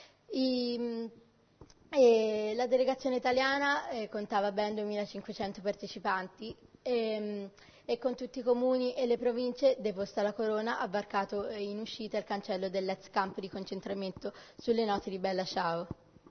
Speaker 7: La delegazione italiana contava ben 2.500 partecipanti, e con tutti i comuni e le province deposta la corona ha varcato in uscita il cancello dell'ex campo di concentramento sulle note di Bella Ciao.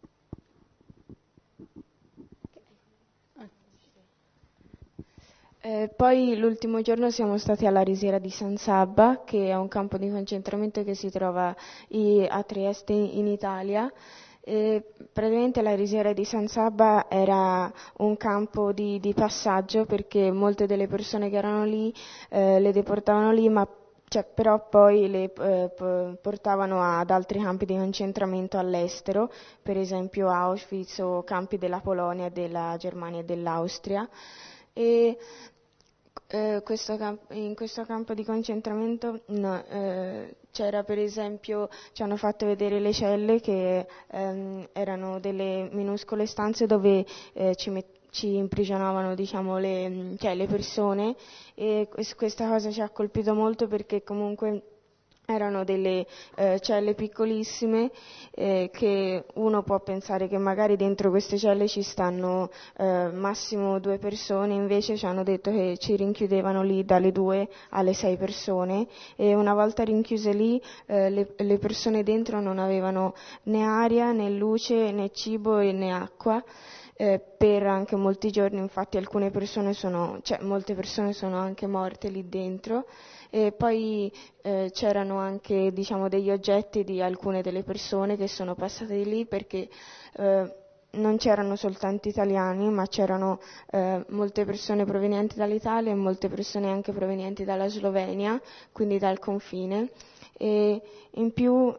Speaker 6: Poi l'ultimo giorno siamo stati alla risiera di San Sabba, che è un campo di concentramento che si trova a Trieste in Italia. Praticamente la risiera di San Sabba era un campo di passaggio, perché molte delle persone che erano lì le deportavano lì, però poi le portavano ad altri campi di concentramento all'estero, per esempio Auschwitz o campi della Polonia, della Germania e dell'Austria. E in questo campo di concentramento c'era, per esempio, ci hanno fatto vedere le celle che erano delle minuscole stanze dove ci imprigionavano, diciamo, le persone, e questa cosa ci ha colpito molto, perché comunque erano delle celle piccolissime, che uno può pensare che magari dentro queste celle ci stanno massimo 2 persone, invece ci hanno detto che ci rinchiudevano lì dalle 2 alle 6 persone, e una volta rinchiuse lì le persone dentro non avevano né aria, né luce, né cibo e né acqua. Per anche molti giorni, infatti molte persone sono anche morte lì dentro. E poi c'erano anche, diciamo, degli oggetti di alcune delle persone che sono passate lì, perché non c'erano soltanto italiani, ma c'erano molte persone provenienti dall'Italia e molte persone anche provenienti dalla Slovenia, quindi dal confine. E in più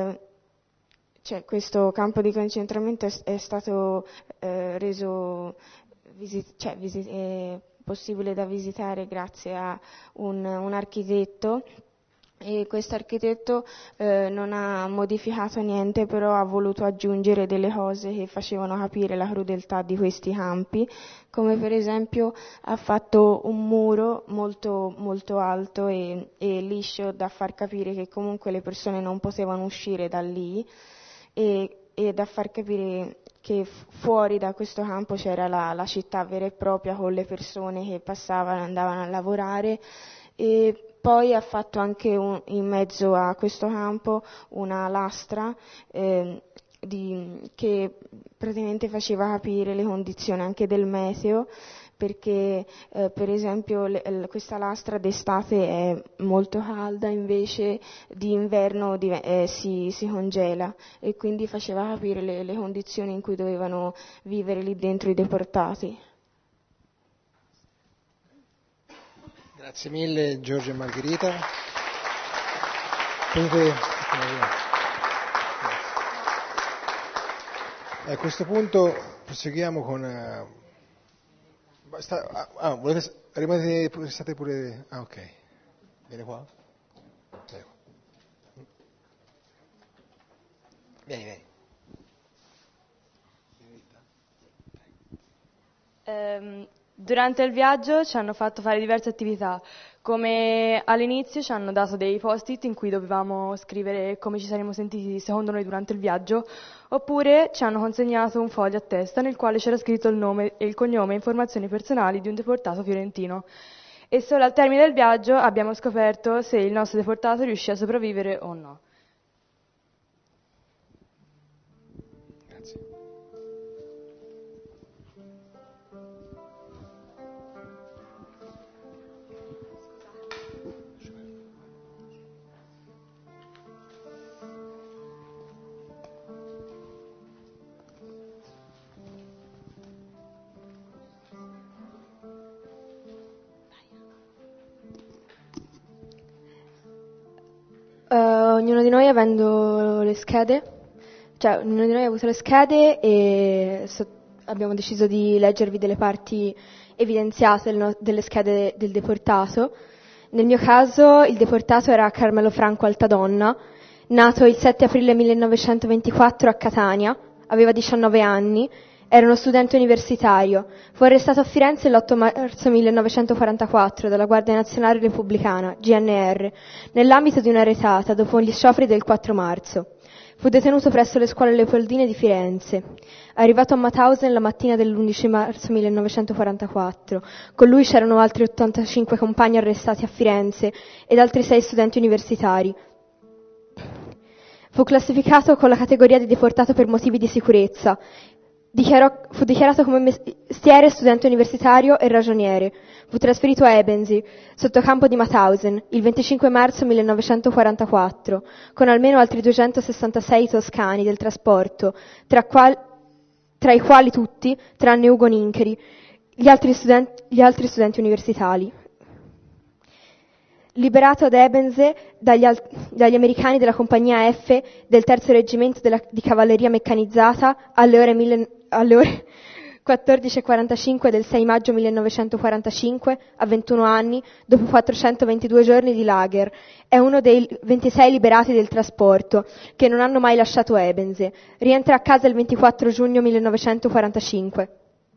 Speaker 6: questo campo di concentramento è stato reso possibile da visitare grazie a un architetto, e questo architetto non ha modificato niente, però ha voluto aggiungere delle cose che facevano capire la crudeltà di questi campi, come per esempio ha fatto un muro molto, molto alto e liscio, da far capire che comunque le persone non potevano uscire da lì, e da far capire che fuori da questo campo c'era la città vera e propria, con le persone che passavano e andavano a lavorare. E poi ha fatto anche in mezzo a questo campo una lastra che praticamente faceva capire le condizioni anche del meteo, perché per esempio questa lastra d'estate è molto calda, invece d'inverno si congela, e quindi faceva capire le condizioni in cui dovevano vivere lì dentro i deportati.
Speaker 1: Grazie mille Giorgio e Margherita. A questo punto proseguiamo con... state pure... Ah, ok. Vieni qua. Vieni.
Speaker 8: Durante il viaggio ci hanno fatto fare diverse attività, come all'inizio ci hanno dato dei post-it in cui dovevamo scrivere come ci saremmo sentiti secondo noi durante il viaggio, oppure ci hanno consegnato un foglio a testa nel quale c'era scritto il nome e il cognome e informazioni personali di un deportato fiorentino. E solo al termine del viaggio abbiamo scoperto se il nostro deportato riuscì a sopravvivere o no.
Speaker 9: Ognuno di noi avendo le schede, ognuno di noi ha avuto le schede e abbiamo deciso di leggervi delle parti evidenziate delle schede del deportato. Nel mio caso il deportato era Carmelo Franco Altadonna, nato il 7 aprile 1924 a Catania, aveva 19 anni, era uno studente universitario, fu arrestato a Firenze l'8 marzo 1944 dalla Guardia Nazionale Repubblicana, GNR, nell'ambito di una retata dopo gli scioperi del 4 marzo. Fu detenuto presso le scuole leopoldine di Firenze. Arrivato a Mauthausen la mattina dell'11 marzo 1944, con lui c'erano altri 85 compagni arrestati a Firenze ed altri 6 studenti universitari. Fu classificato con la categoria di deportato per motivi di sicurezza. Fu dichiarato come mestiere, studente universitario e ragioniere. Fu trasferito a Ebensee, sotto campo di Mauthausen, il 25 marzo 1944, con almeno altri 266 toscani del trasporto, tra i quali tutti, tranne Ugo Nincheri, gli altri studenti universitari. Liberato ad Ebensee dagli americani della compagnia F del terzo reggimento di cavalleria meccanizzata alle ore 14:45 del 6 maggio 1945, a 21 anni, dopo 422 giorni di lager, è uno dei 26 liberati del trasporto che non hanno mai lasciato Ebensee. Rientra a casa il 24 giugno 1945.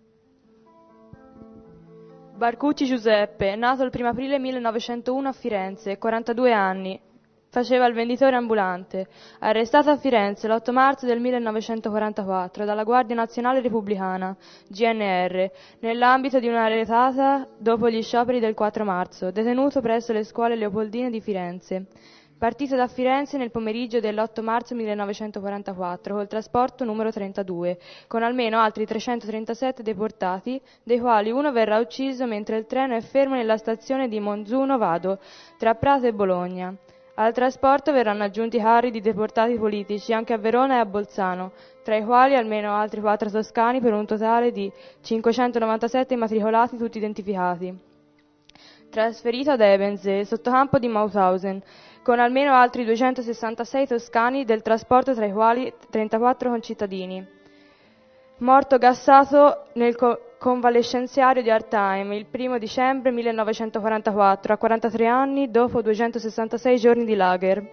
Speaker 8: Barcucci Giuseppe, nato il 1 aprile 1901 a Firenze, 42 anni, faceva il venditore ambulante, arrestato a Firenze l'8 marzo del 1944 dalla Guardia Nazionale Repubblicana, GNR, nell'ambito di una retata dopo gli scioperi del 4 marzo, detenuto presso le scuole leopoldine di Firenze. Partito da Firenze nel pomeriggio dell'8 marzo 1944 col trasporto numero 32, con almeno altri 337 deportati, dei quali uno verrà ucciso mentre il treno è fermo nella stazione di Monzuno Vado, tra Prato e Bologna. Al trasporto verranno aggiunti carri di deportati politici anche a Verona e a Bolzano, tra i quali almeno altri 4 toscani per un totale di 597 immatricolati tutti identificati. Trasferito ad Ebensee, sotto campo di Mauthausen, con almeno altri 266 toscani del trasporto, tra i quali 34 concittadini. Morto gassato nel convalescenziario di Artheim il 1 dicembre 1944, a 43 anni, dopo 266 giorni di lager.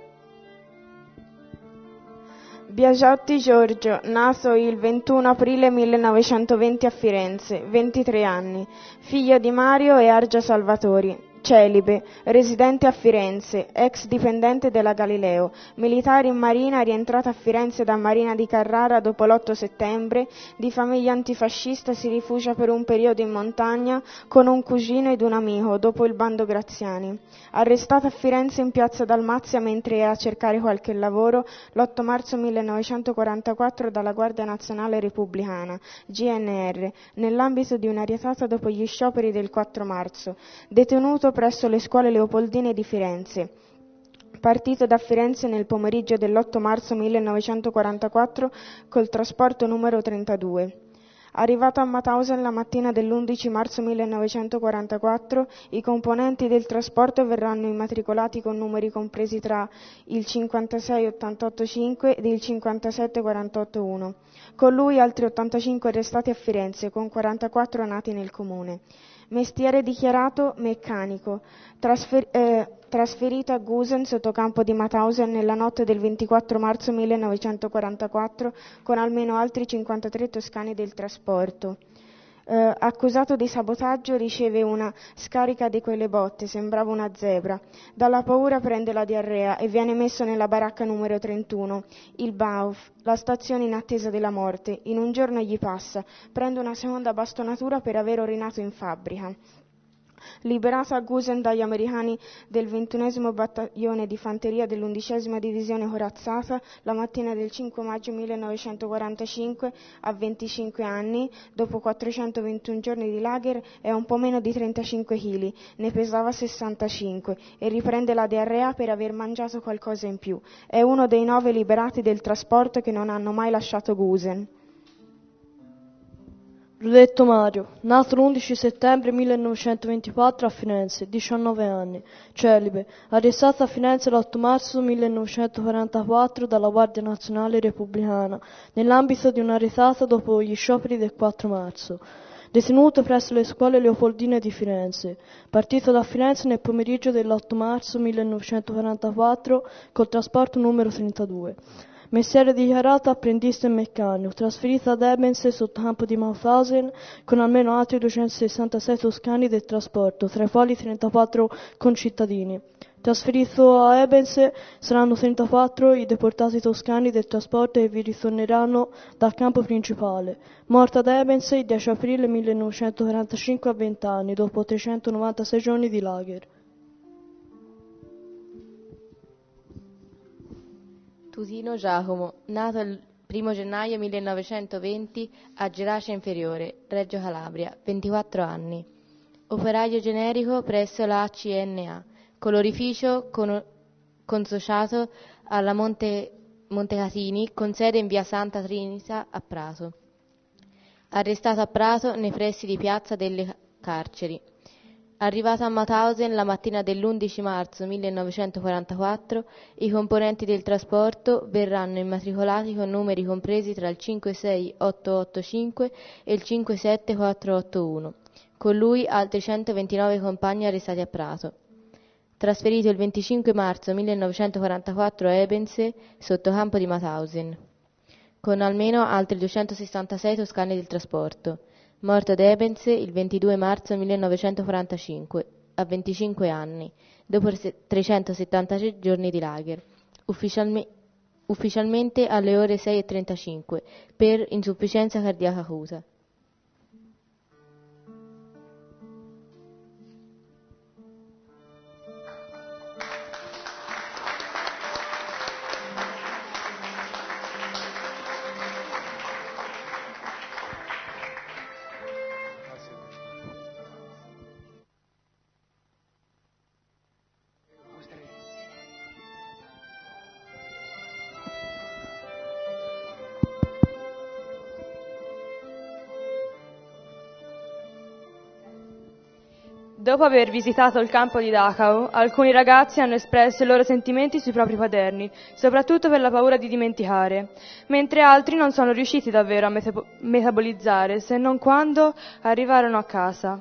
Speaker 6: Biagiotti Giorgio, nato il 21 aprile 1920 a Firenze, 23 anni, figlio di Mario e Argia Salvatori. Celibe, residente a Firenze, ex dipendente della Galileo, militare in Marina, rientrato a Firenze da Marina di Carrara dopo l'8 settembre, di famiglia antifascista, si rifugia per un periodo in montagna con un cugino ed un amico dopo il bando Graziani. Arrestato a Firenze in piazza Dalmazia mentre era a cercare qualche lavoro l'8 marzo 1944 dalla Guardia Nazionale Repubblicana, GNR, nell'ambito di una retata dopo gli scioperi del 4 marzo. Detenuto presso le scuole leopoldine di Firenze. Partito da Firenze nel pomeriggio dell'8 marzo 1944 col trasporto numero 32. Arrivato a Mauthausen la mattina dell'11 marzo 1944, i componenti del trasporto verranno immatricolati con numeri compresi tra il 56885 ed il 57481. Con lui altri 85 arrestati a Firenze, con 44 nati nel comune. Mestiere dichiarato meccanico, trasferito a Gusen sotto campo di Mauthausen nella notte del 24 marzo 1944 con almeno altri 53 toscani del trasporto. Accusato di sabotaggio, riceve una scarica di quelle botte, sembrava una zebra. Dalla paura prende la diarrea e viene messo nella baracca numero 31, il Bauf, la stazione in attesa della morte. In un giorno gli passa, prende una seconda bastonatura per aver orinato in fabbrica. Liberato a Gusen dagli americani del 21° battaglione di fanteria dell'11ª divisione corazzata la mattina del 5 maggio 1945 a 25 anni, dopo 421 giorni di lager, è un po' meno di 35 kg, ne pesava 65 e riprende la diarrea per aver mangiato qualcosa in più. È uno dei 9 liberati del trasporto che non hanno mai lasciato Gusen.
Speaker 10: Rudetto Mario, nato l'11 settembre 1924 a Firenze, 19 anni, celibe, arrestato a Firenze l'8 marzo 1944 dalla Guardia Nazionale Repubblicana, nell'ambito di una retata dopo gli scioperi del 4 marzo. Detenuto presso le scuole leopoldine di Firenze, partito da Firenze nel pomeriggio dell'8 marzo 1944 col trasporto numero 32. Mestiere dichiarato apprendista e meccanico, trasferito ad Ebense sotto campo di Mauthausen con almeno altri 266 toscani del trasporto, tra i quali 34 concittadini. Trasferito a Ebense saranno 34 i deportati toscani del trasporto che vi ritorneranno dal campo principale. Morto ad Ebense il 10 aprile 1945 a 20 anni, dopo 396 giorni di lager.
Speaker 11: Tusino Giacomo, nato il 1 gennaio 1920 a Gerace Inferiore, Reggio Calabria, 24 anni. Operaio generico presso la CNA, colorificio consociato alla Montecatini con sede in via Santa Trinita a Prato. Arrestato a Prato nei pressi di Piazza delle Carceri. Arrivato a Mauthausen la mattina dell'11 marzo 1944, i componenti del trasporto verranno immatricolati con numeri compresi tra il 56885 e il 57481. Con lui altri 129 compagni arrestati a Prato. Trasferito il 25 marzo 1944 a Ebense, sotto campo di Mauthausen, con almeno altri 266 toscani del trasporto. Morto ad Ebense il 22 marzo 1945, a 25 anni, dopo 376 giorni di lager, ufficialmente alle ore 6:35, per insufficienza cardiaca acuta.
Speaker 8: Dopo aver visitato il campo di Dachau, alcuni ragazzi hanno espresso i loro sentimenti sui propri paterni, soprattutto per la paura di dimenticare, mentre altri non sono riusciti davvero a metabolizzare, se non quando arrivarono a casa.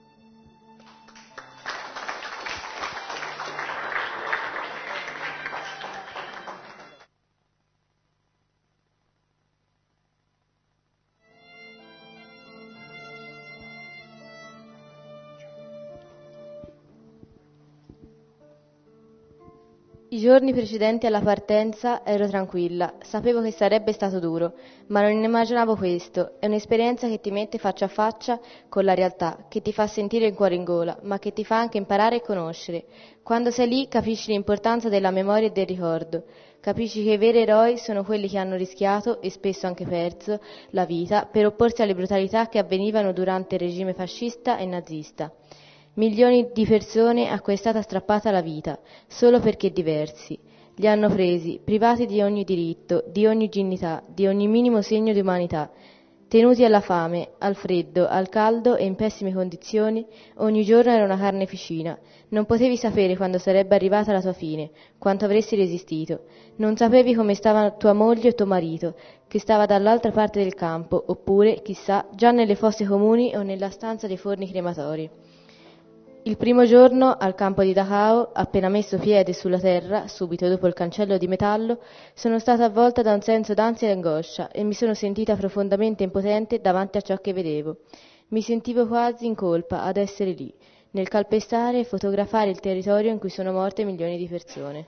Speaker 11: I giorni precedenti alla partenza ero tranquilla, sapevo che sarebbe stato duro, ma non immaginavo questo. È un'esperienza che ti mette faccia a faccia con la realtà, che ti fa sentire il cuore in gola, ma che ti fa anche imparare e conoscere. Quando sei lì capisci l'importanza della memoria e del ricordo, capisci che i veri eroi sono quelli che hanno rischiato, e spesso anche perso, la vita per opporsi alle brutalità che avvenivano durante il regime fascista e nazista. Milioni di persone a cui è stata strappata la vita, solo perché diversi. Li hanno presi, privati di ogni diritto, di ogni dignità, di ogni minimo segno di umanità. tenuti alla fame, al freddo, al caldo e in pessime condizioni, ogni giorno era una carneficina. Non potevi sapere quando sarebbe arrivata la tua fine, quanto avresti resistito. Non sapevi come stava tua moglie o tuo marito, che stava dall'altra parte del campo, oppure, chissà, già nelle fosse comuni o nella stanza dei forni crematori. Il primo giorno, al campo di Dachau, appena messo piede sulla terra, subito dopo il cancello di metallo, sono stata avvolta da un senso d'ansia e angoscia e mi sono sentita profondamente impotente davanti a ciò che vedevo. Mi sentivo quasi in colpa ad essere lì, nel calpestare e fotografare il territorio in cui sono morte milioni di persone.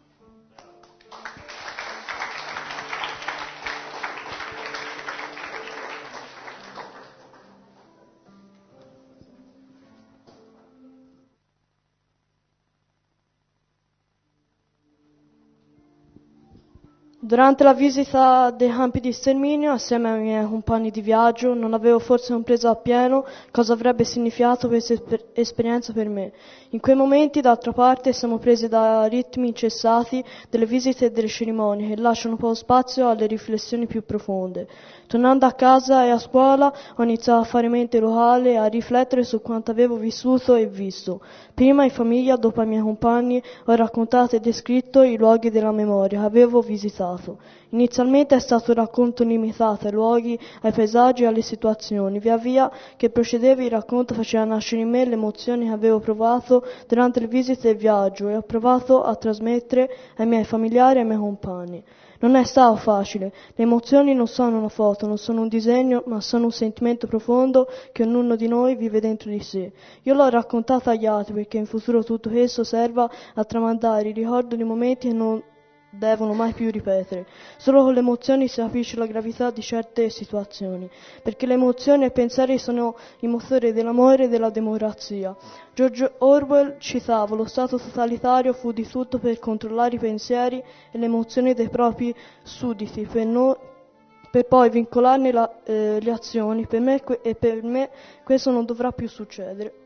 Speaker 10: Durante la visita dei campi di sterminio, assieme ai miei compagni di viaggio, non avevo forse compreso appieno cosa avrebbe significato questa esperienza per me. In quei momenti, d'altra parte, siamo presi da ritmi incessati delle visite e delle cerimonie che lasciano poco spazio alle riflessioni più profonde. Tornando a casa e a scuola, ho iniziato a fare mente locale e a riflettere su quanto avevo vissuto e visto. Prima in famiglia, dopo ai miei compagni, ho raccontato e descritto i luoghi della memoria che avevo visitato. Inizialmente è stato un racconto limitato ai luoghi, ai paesaggi e alle situazioni. Via via che procedevo il racconto faceva nascere in me le emozioni che avevo provato durante le visite e il viaggio e ho provato a trasmettere ai miei familiari e ai miei compagni. Non è stato facile, le emozioni non sono una foto, non sono un disegno, ma sono un sentimento profondo che ognuno di noi vive dentro di sé. Io l'ho raccontata agli altri perché in futuro tutto questo serva a tramandare il ricordo di momenti che non devono mai più ripetere. Solo con le emozioni si capisce la gravità di certe situazioni, perché le emozioni e i pensieri sono i motori dell'amore e della democrazia. George Orwell citava: lo Stato totalitario fu di tutto per controllare i pensieri e le emozioni dei propri sudditi, per poi vincolarne le azioni. Per me questo non dovrà più succedere.